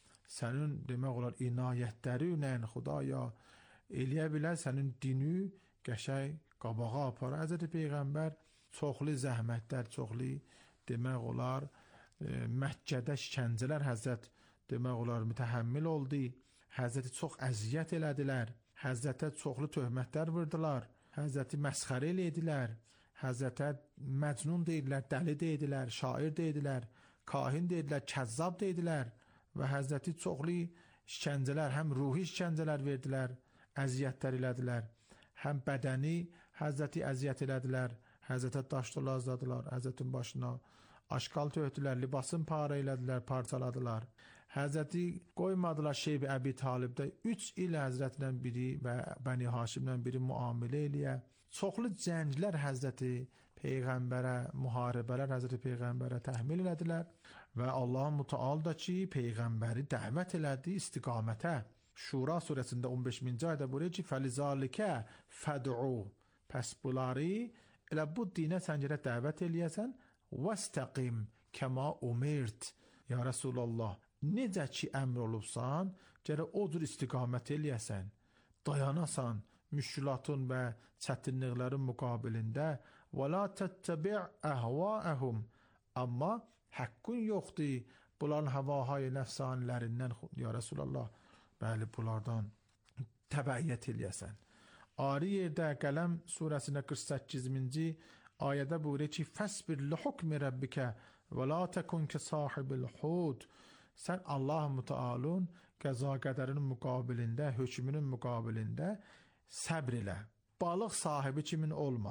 sənin demək olar inayətləri ilə Xudaya eləyə bilər, sənin dini qəşəng qabağa apara. Həzrət Peyğəmbər çoxlu zəhmətlər, çoxlu demək olar e, Məkkədə şikəncələr Həzrət demək olar mütəhəmmil oldu. Həzrəti çox əziyyət elədilər, Həzrətə çoxlu töhmətlər vurdular, Həzrəti məsxərə elədilər, Həzrətə məcnun deyidilər, dəli deyidilər, şair deyidilər, kahin deyidilər, kəzzab deyidilər və Həzrəti çoxlu şikəncələr, həm ruhi şikəncələr verdilər, əziyyətlər elədilər, həm bədəni Həzrəti əziyyət elədilər, Həzrətə daş dolazladılar, Həzrətin başına aşqal töhdülər, libasını para elədilər, parçaladılar. Həzrəti qoymadılar Şeyb Əbi Talibdə üç il Həzrətlə biri və Bəni Haşimlə biri müamilə eləyə. Çoxlu cənglər Həzrəti Peyğəmbərə, müharibələr Həzrəti Peyğəmbərə təhmil elədilər və Allah Mütəal da ki, Peyğəmbəri dəvət elədi istiqamətə. Şura surəsində on beşinci ayədə buyurur ki, fəlizalikə fəd'u, pəs bunları elə bu dinə sən gərək dəvət eləyəsən, vəstəqim kəma umirt, ya Rasulallah, necə ki əmr olubsan, gərək o cür istiqamət eləyəsən, dayanasan, müşkülatın və çətinliklərin müqabilində və la təttəbi' əhvaəhum, amma haqqın yoxdur bunların həvahay nəfsanilərindən, ya Rasulallah, bəli bunlardan təbəiyyət eləyəsən. Ari yerdə Qələm surəsində qırx səkkizinci ayədə buyurur ki, fəsbir li hukmi rəbbikə və la təkun ki sahibil hud, sən Allah Mütəalın qəza qədərinin müqabilində, hökmünün müqabilində səbr elə. Balıq sahibi kimin olma.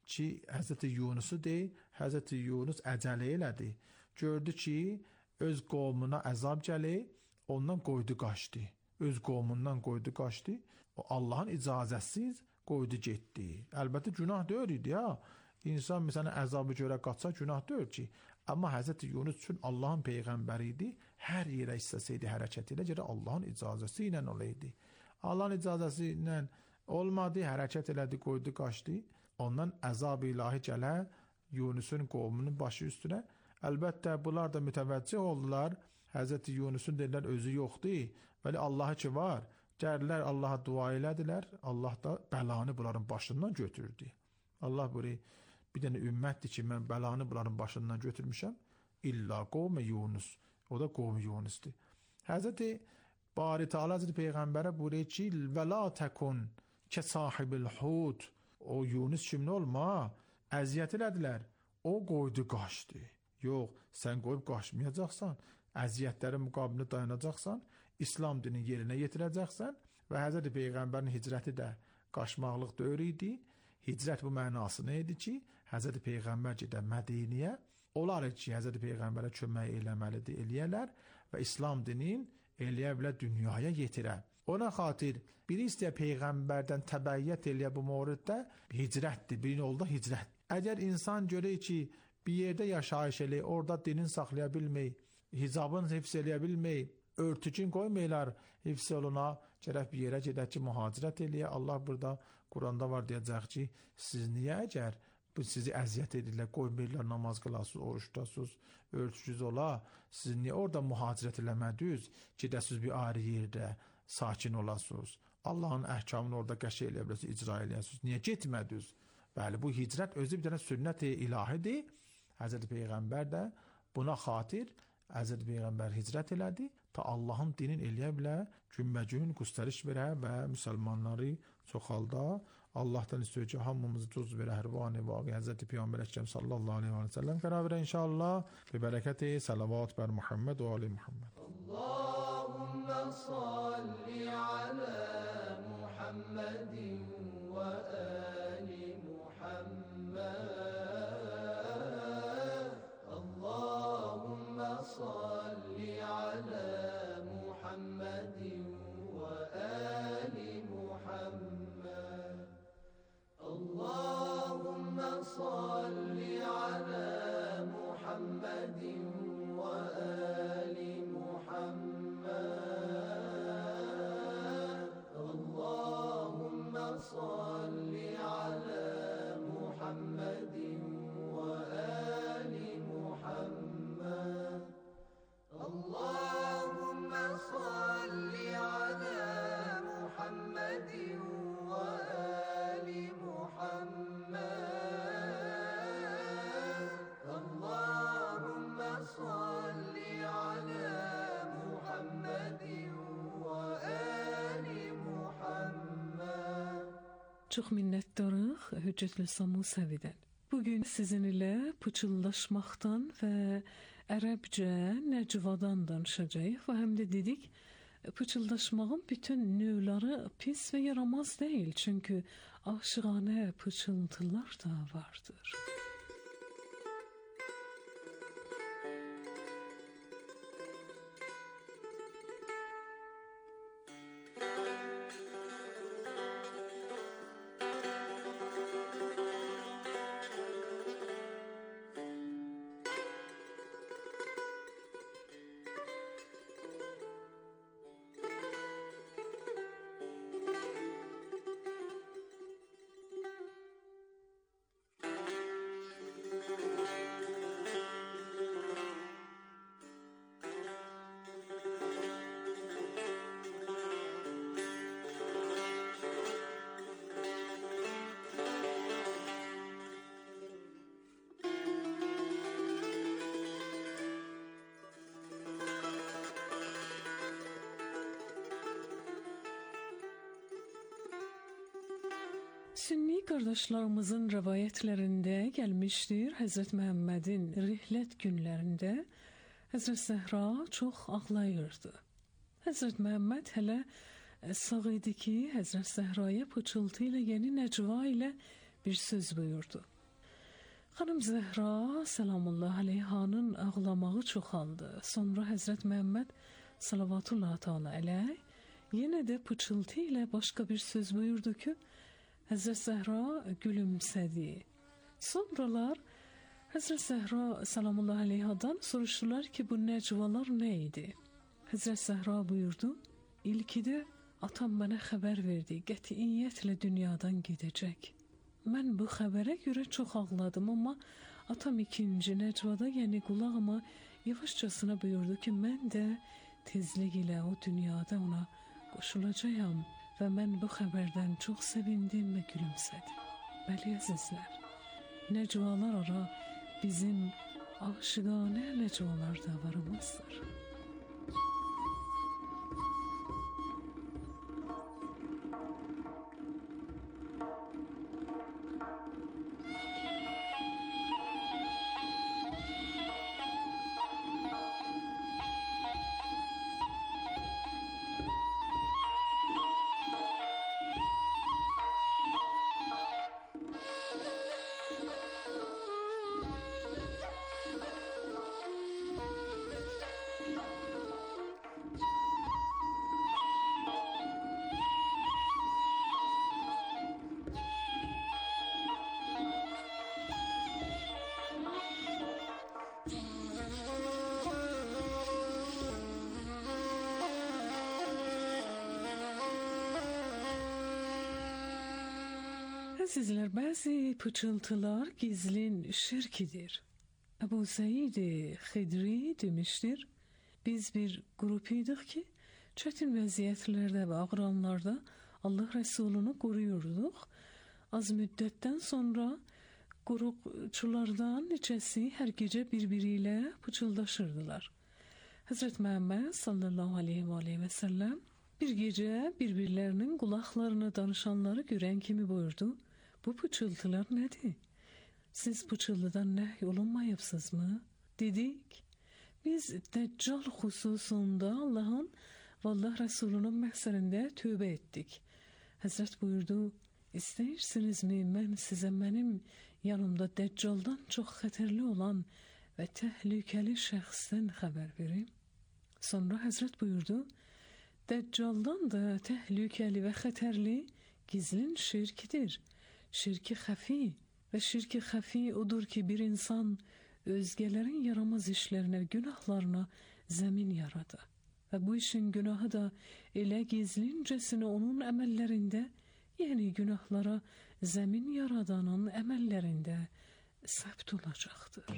ki Həzrəti Yunusu deyil, Həzrəti Yunus əcələ elədi. Gördü ki, öz qovmuna əzab gəlir, ondan qoydu qaçdı. Öz qovmundan qoydu qaçdı. O Allahın icazəsiz qoydu getdi. Əlbəttə günah deyil idi ya. İnsan məsələn əzabı görə qaçsa günah deyil ki. Amma Həzrəti Yunus üçün Allahın peyğəmbəri idi. Hər yerə istəsəydi hərəkət elə görə Allahın icazəsi ilə olaydı. Allahın icazəsi ilə olmadı, hərəkət elədi, qoydu qaçdı. Ondan əzab-ı ilahi gələ Yunusun qovmunun başı üstünə. Əlbəttə bunlar da mütəvəccih oldular. Həzrəti Yunusun dedilər özü yoxdur. Bəli Allahı ki var. Gəldilər Allaha dua elədilər. Allah da bəlanı bunların başından götürdü. Allah buyuruyor, bir dənə ümmətdir ki mən bəlanı bunların başından götürmüşəm. İlla qovm Yunus. O da qovm Yunusdur. Həzrəti Bari Teala Hazreti Peyğəmbərə buyuruyor ki və la təkun kə sahibil hud. O Yunus kimi olma, əziyyət elədilər. O qoydu qaçdı. Yox, sən qoyub qaçmayacaqsan. Əziyyətlərin müqabilində dayanacaqsan. İslam dinini yerinə yetirəcəksən. Və Həzrəti Peyğəmbərin hicrəti də qaçmaqlıq deyil idi. Hicrət bu mənası nə idi ki, Həzrəti Peyğəmbər gedə Mədiniyə. Onlar ki, Həzrəti Peyğəmbərə kömək eləməlidir, eləyərlər və İslam dinin eləyə bilər dünyaya yetirə. Ona xatir biri istəyə Peyğəmbərdən təbəyyət eləyə bu mövriddə hicrətdir, bir yolda hicrət. Əgər insan görək ki, bir yerdə yaşayış eləyək, orada dinin saxlaya bilmək, hicabın hifz eləyə bilmək, örtükün qoymayırlar hifz oluna, gərək bir yerə gedək ki, mühacirət eləyə. Allah burada Quranda var deyəcək ki, siz niyə əgər bu sizi əziyyət edirlər, qoymayırlar, namaz qılasınız, oruç tutasınız, örtüksüz ola, siz niyə orada mühacirət eləmədiniz, gedəsiniz bir ayrı yerdə sakin olasınız. Allahın əhkamını orada qəşəng eləyə bilirsiniz, icra eləyəsiniz. Niyə getmədiniz? Bəli, bu hicrət özü bir dənə sünnət-i ilahidir. Həzrəti Peyğəmbər də buna xatir Həzrəti Peyğəmbər hicrət elədi ta Allahın dinin eləyə bilə, günbə-gün göstəriş verə və müsəlmanları çoxalda. Allah'tan istiyor ki hamımızı tuz ve rehvani vaki Hazreti Peygamber Ekrem sallallahu aleyhi ve sellem karar veren inşallah ve bereketi salavat ber Muhammed ve ali Muhammed.
Allahümme salli ala Muhammedin ve ali Muhammed. Allahümme salli ala Muhammedin ve ali Muhammed. Allahümme salli ala Muhammedin ve ali Muhammed. Allahümme salli ala Muhammedin ve ali Muhammed. Allahümme salli ala Muhammedin ve ali Muhammed. Allahümme salli ala Muhammedin ve ali Muhammed.
Çox minnətdarıq Hüccətül İslam Musəvidən. Bugün sizin ilə pıçıldaşmaqdan və ərəbcə nəcvadan danışacağıq və həm də dedik, pıçıldaşmağın bütün növləri pis və yaramaz deyil, çünki aşıqanə pıçıltılar da vardır. Sünni qardaşlarımızın rəvayətlərində gəlmişdir, Həzrət Məhəmmədin rihlət günlərində Həzrət Zəhra çox ağlayırdı. Həzrət Məhəmməd hələ sağ idi ki, Həzrət Zəhraya pıçıltı ilə, yeni nəcva ilə bir söz buyurdu. Xanım Zəhra salamullah aleyhanın ağlamağı çoxaldı. Sonra Həzrət Məhəmməd salavatullah teala aleyh yenə də pıçıltı ilə başqa bir söz buyurdu ki, Həzrət Zəhra gülümsədi. Sonralar Həzrət Zəhra salamullah aleyhadan soruşdular ki, bu necvalar nə idi? Həzrət Zəhra buyurdu, ilkidə atam mənə xəbər verdi, qətiyyətlə dünyadan gedəcək. Mən bu xəbərə görə çox ağladım, amma atam ikinci necvada, yəni qulağıma yavaşcasına buyurdu ki, mən də tezlik ilə o dünyada ona qoşulacağam və mən bu xəbərdən çox sevindim və gülümsədim. Bəli, əzizlər, necvalar ara bizim aşıqanə necvalar da varımızdır. Əzizlər, bəzi pıçıltılar gizlin şirkidir. Əbu Səid Xidri demişdir, biz bir qrup idik ki, çətin vəziyyətlərdə və ağıranlarda Allah Rəsulunu qoruyurduq. Az müddətdən sonra qoruqçulardan neçəsi hər gecə bir-biri ilə pıçıldaşırdılar. Həzrət Məhəmməd sallallahu aleyhi və aleyhi və səlləm bir gecə bir-birlərinin qulaqlarını danışanları görən kimi buyurdu, bu pıçıltılar nədir? Siz pıçıltıdan nəhy olunmayıbsınızmı? Dedik, biz Dəccal xüsusunda Allahın və Allah Rəsulunun məhsərində tövbə etdik. Həzrət buyurdu, istəyirsinizmi mən sizə mənim yanımda Dəccaldan çox xətərli olan və təhlükəli şəxsdən xəbər verim? Sonra Həzrət buyurdu, Dəccaldan da təhlükəli və xətərli gizlin şirkidir. Şirki xəfi və şirki xəfi odur ki, bir insan özgələrin yaramaz işlərinə, günahlarına zəmin yaradı. Və bu işin günahı da elə gizlincəsinə onun əməllərində, yəni günahlara zəmin yaradanın əməllərində səbt olacaqdır.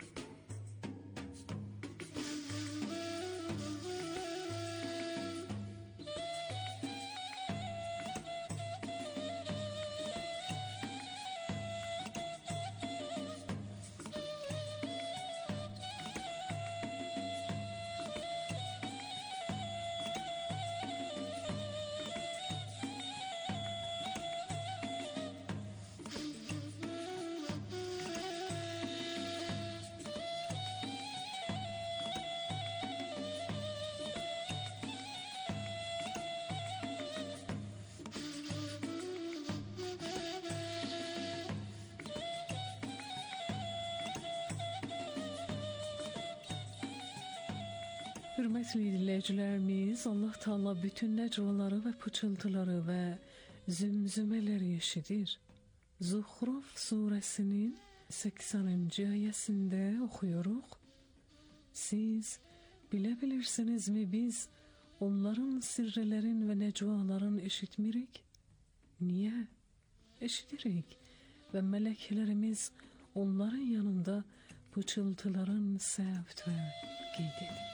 Hürmetli dinleyicilerimiz, Allah Teala bütün necvaları ve pıçıltıları ve zümzümeleri eşidir. Zuhruf suresinin sekseninci ayesinde okuyoruz. Siz bilebilirsiniz mi biz onların sirrelerin ve necvaların eşitmirik? Niye? Eşitirik ve meleklerimiz onların yanında pıçıltıların sevt ve qeyd edir.